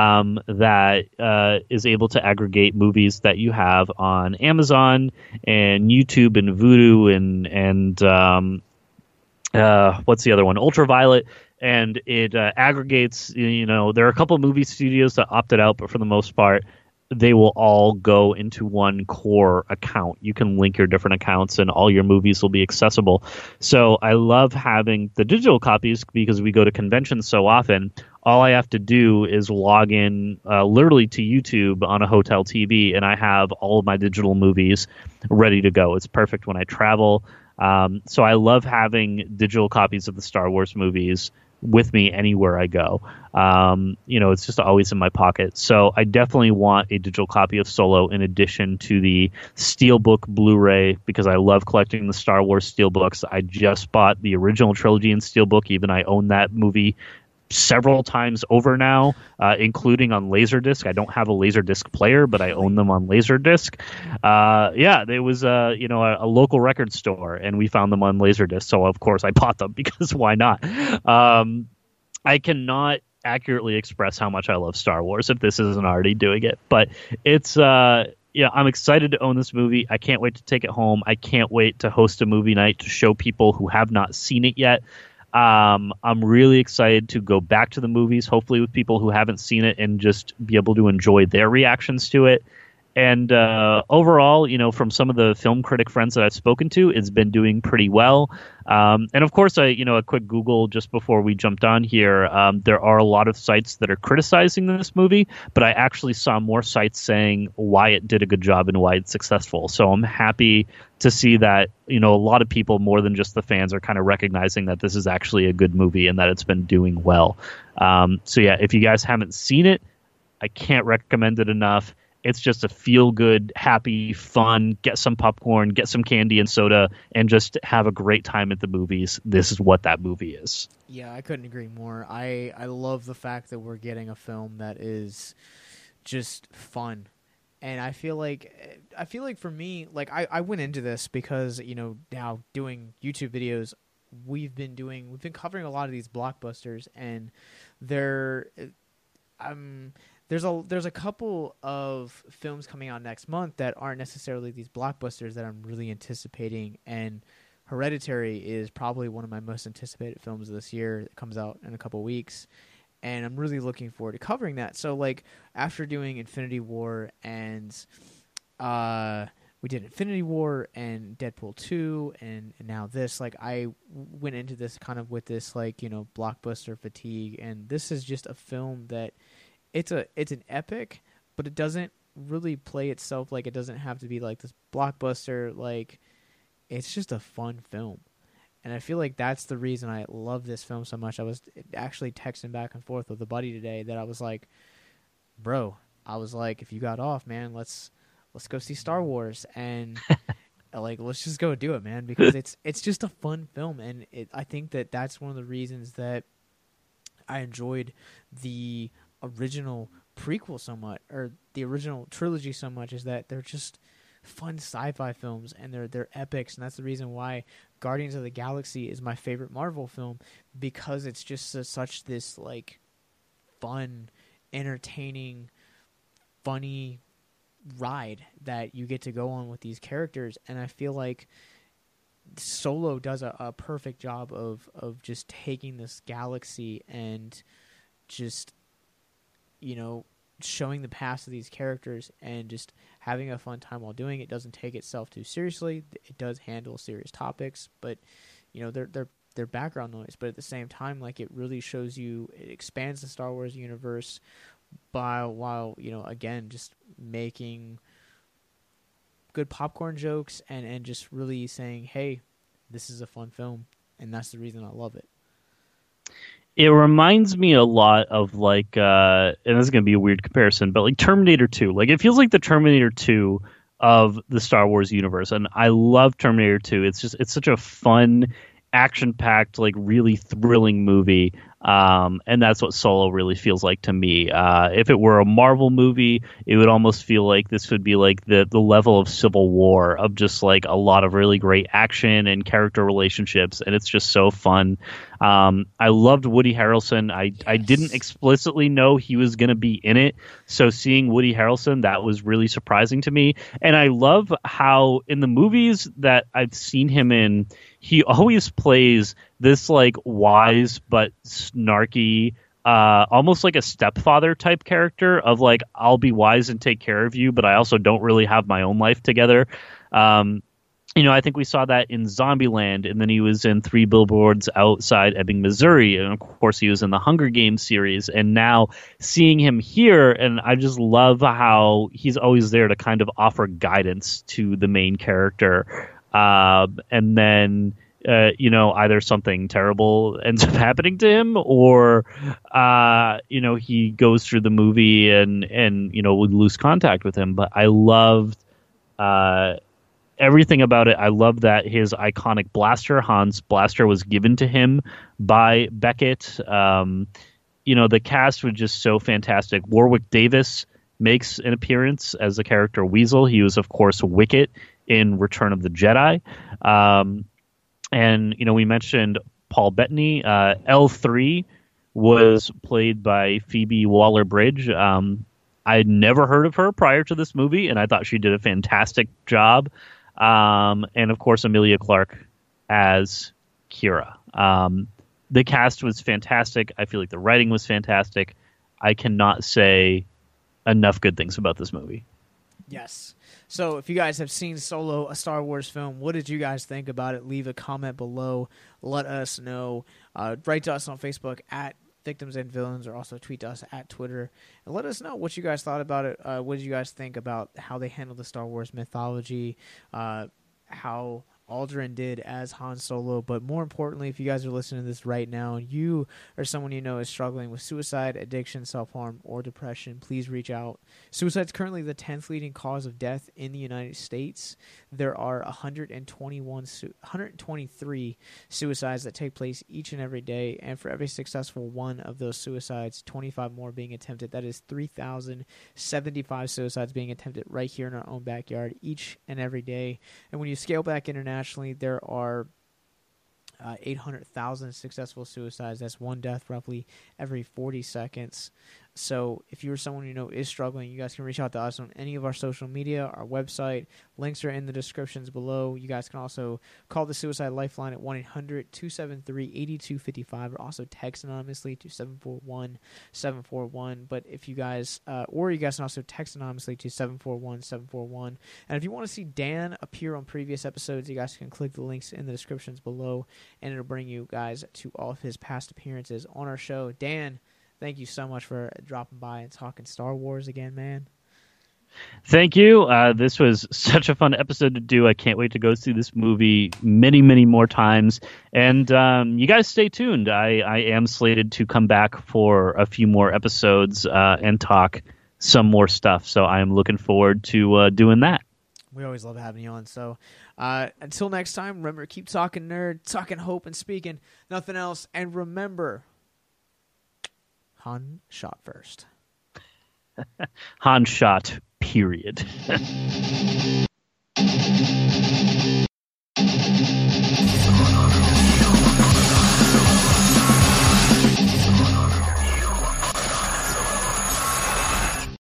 [SPEAKER 5] that is able to aggregate movies that you have on Amazon and YouTube and Vudu and what's the other one? Ultraviolet. And it aggregates, there are a couple of movie studios that opted out, but for the most part, they will all go into one core account. You can link your different accounts and all your movies will be accessible. So I love having the digital copies because we go to conventions so often. All I have to do is log in literally to YouTube on a hotel TV and I have all of my digital movies ready to go. It's perfect when I travel. So I love having digital copies of the Star Wars movies with me anywhere I go. It's just always in my pocket. So I definitely want a digital copy of Solo in addition to the Steelbook Blu-ray because I love collecting the Star Wars Steelbooks. I just bought the original trilogy in Steelbook. Even I own that movie several times over now, including on Laserdisc. I don't have a Laserdisc player, but I own them on Laserdisc. There was a local record store, and we found them on Laserdisc. So of course I bought them because why not? I cannot accurately express how much I love Star Wars if this isn't already doing it. But it's I'm excited to own this movie. I can't wait to take it home. I can't wait to host a movie night to show people who have not seen it yet. I'm really excited to go back to the movies, hopefully with people who haven't seen it and just be able to enjoy their reactions to it. And overall, from some of the film critic friends that I've spoken to, it's been doing pretty well. And of course, a quick Google just before we jumped on here, there are a lot of sites that are criticizing this movie, but I actually saw more sites saying why it did a good job and why it's successful. So I'm happy to see that, a lot of people more than just the fans are kind of recognizing that this is actually a good movie and that it's been doing well. If you guys haven't seen it, I can't recommend it enough. It's just a feel-good, happy, fun, get some popcorn, get some candy and soda, and just have a great time at the movies. This is what that movie is.
[SPEAKER 4] Yeah, I couldn't agree more. I love the fact that we're getting a film that is just fun. And I feel like for me, like I went into this because, now doing YouTube videos, we've been covering a lot of these blockbusters, and there's a couple of films coming out next month that aren't necessarily these blockbusters that I'm really anticipating, and Hereditary is probably one of my most anticipated films of this year. It comes out in a couple weeks, and I'm really looking forward to covering that. So, like, after doing Infinity War and we did Infinity War and Deadpool 2 and now this, like, I went into this kind of with this, like, blockbuster fatigue, and this is just a film that it's an epic, but it doesn't really play itself like it doesn't have to be like this blockbuster. Like, it's just a fun film, and I feel like that's the reason I love this film so much. I was actually texting back and forth with a buddy today that I was like, bro, if you got off, man, let's go see Star Wars, and like, let's just go do it, man, because it's just a fun film, and I think that's one of the reasons that I enjoyed the original prequel so much, or the original trilogy so much, is that they're just fun sci-fi films, and they're epics, and that's the reason why Guardians of the Galaxy is my favorite Marvel film, because it's just such this like fun, entertaining, funny ride that you get to go on with these characters. And I feel like Solo does a perfect job of just taking this galaxy and just, you know, showing the past of these characters and just having a fun time while doing it. It doesn't take itself too seriously. It does handle serious topics, but you know, they're background noise. But at the same time, like, it really shows you, it expands the Star Wars universe while you know, again, just making good popcorn jokes and just really saying, hey, this is a fun film, and that's the reason I love it.
[SPEAKER 5] It reminds me a lot of like, and this is going to be a weird comparison, but like Terminator 2. Like, it feels like the Terminator 2 of the Star Wars universe, and I love Terminator 2. It's such a fun, action-packed, like really thrilling movie. And that's what Solo really feels like to me. If it were a Marvel movie, it would almost feel like this would be like the level of Civil War, of just like a lot of really great action and character relationships, and it's just so fun. I loved Woody Harrelson. I didn't explicitly know he was going to be in it, so seeing Woody Harrelson, that was really surprising to me. And I love how in the movies that I've seen him in, he always plays this like wise but snarky, almost like a stepfather type character of like, I'll be wise and take care of you, but I also don't really have my own life together. You know, I think we saw that in Zombieland, and then he was in 3 Billboards Outside Ebbing, Missouri, and of course he was in the Hunger Games series, and now seeing him here, and I just love how he's always there to kind of offer guidance to the main character. And then, you know, either something terrible ends up happening to him, or, you know, he goes through the movie and, you know, would lose contact with him. But I loved, everything about it. I love that his iconic blaster, Han's blaster, was given to him by Beckett. You know, the cast was just so fantastic. Warwick Davis makes an appearance as the character Weasel. He was, of course, Wicket in Return of the Jedi. And, you know, we mentioned Paul Bettany. L3 was played by Phoebe Waller-Bridge. I'd never heard of her prior to this movie, and I thought she did a fantastic job. And, of course, Emilia Clarke as Kira. The cast was fantastic. I feel like the writing was fantastic. I cannot say enough good things about this movie.
[SPEAKER 4] Yes. So if you guys have seen Solo, a Star Wars film, what did you guys think about it? Leave a comment below. Let us know. Write to us on Facebook at Victims and Villains, or also tweet to us at Twitter. And let us know what you guys thought about it. What did you guys think about how they handled the Star Wars mythology, how Aldrin did as Han Solo, but more importantly, if you guys are listening to this right now and you or someone you know is struggling with suicide, addiction, self-harm, or depression, please reach out. Suicide is currently the 10th leading cause of death in the United States. There are 123 suicides that take place each and every day, and for every successful one of those suicides, 25 more being attempted. That is 3,075 suicides being attempted right here in our own backyard each and every day. And when you scale back internationally, there are 800,000 successful suicides. That's one death roughly every 40 seconds. So if you're someone you know is struggling, you guys can reach out to us on any of our social media, our website. Links are in the descriptions below. You guys can also call the Suicide Lifeline at 1-800-273-8255, or also text anonymously to 741-741. But if you guys, or you guys can also text anonymously to 741-741. And if you want to see Dan appear on previous episodes, you guys can click the links in the descriptions below, and it'll bring you guys to all of his past appearances on our show. Dan, thank you so much for dropping by and talking Star Wars again, man.
[SPEAKER 5] Thank you. This was such a fun episode to do. I can't wait to go see this movie many, many more times. And you guys stay tuned. I am slated to come back for a few more episodes and talk some more stuff. So I am looking forward to doing that.
[SPEAKER 4] We always love having you on. So until next time, remember, keep talking nerd, talking hope, and speaking nothing else. And remember, Han shot first.
[SPEAKER 5] Han shot, period.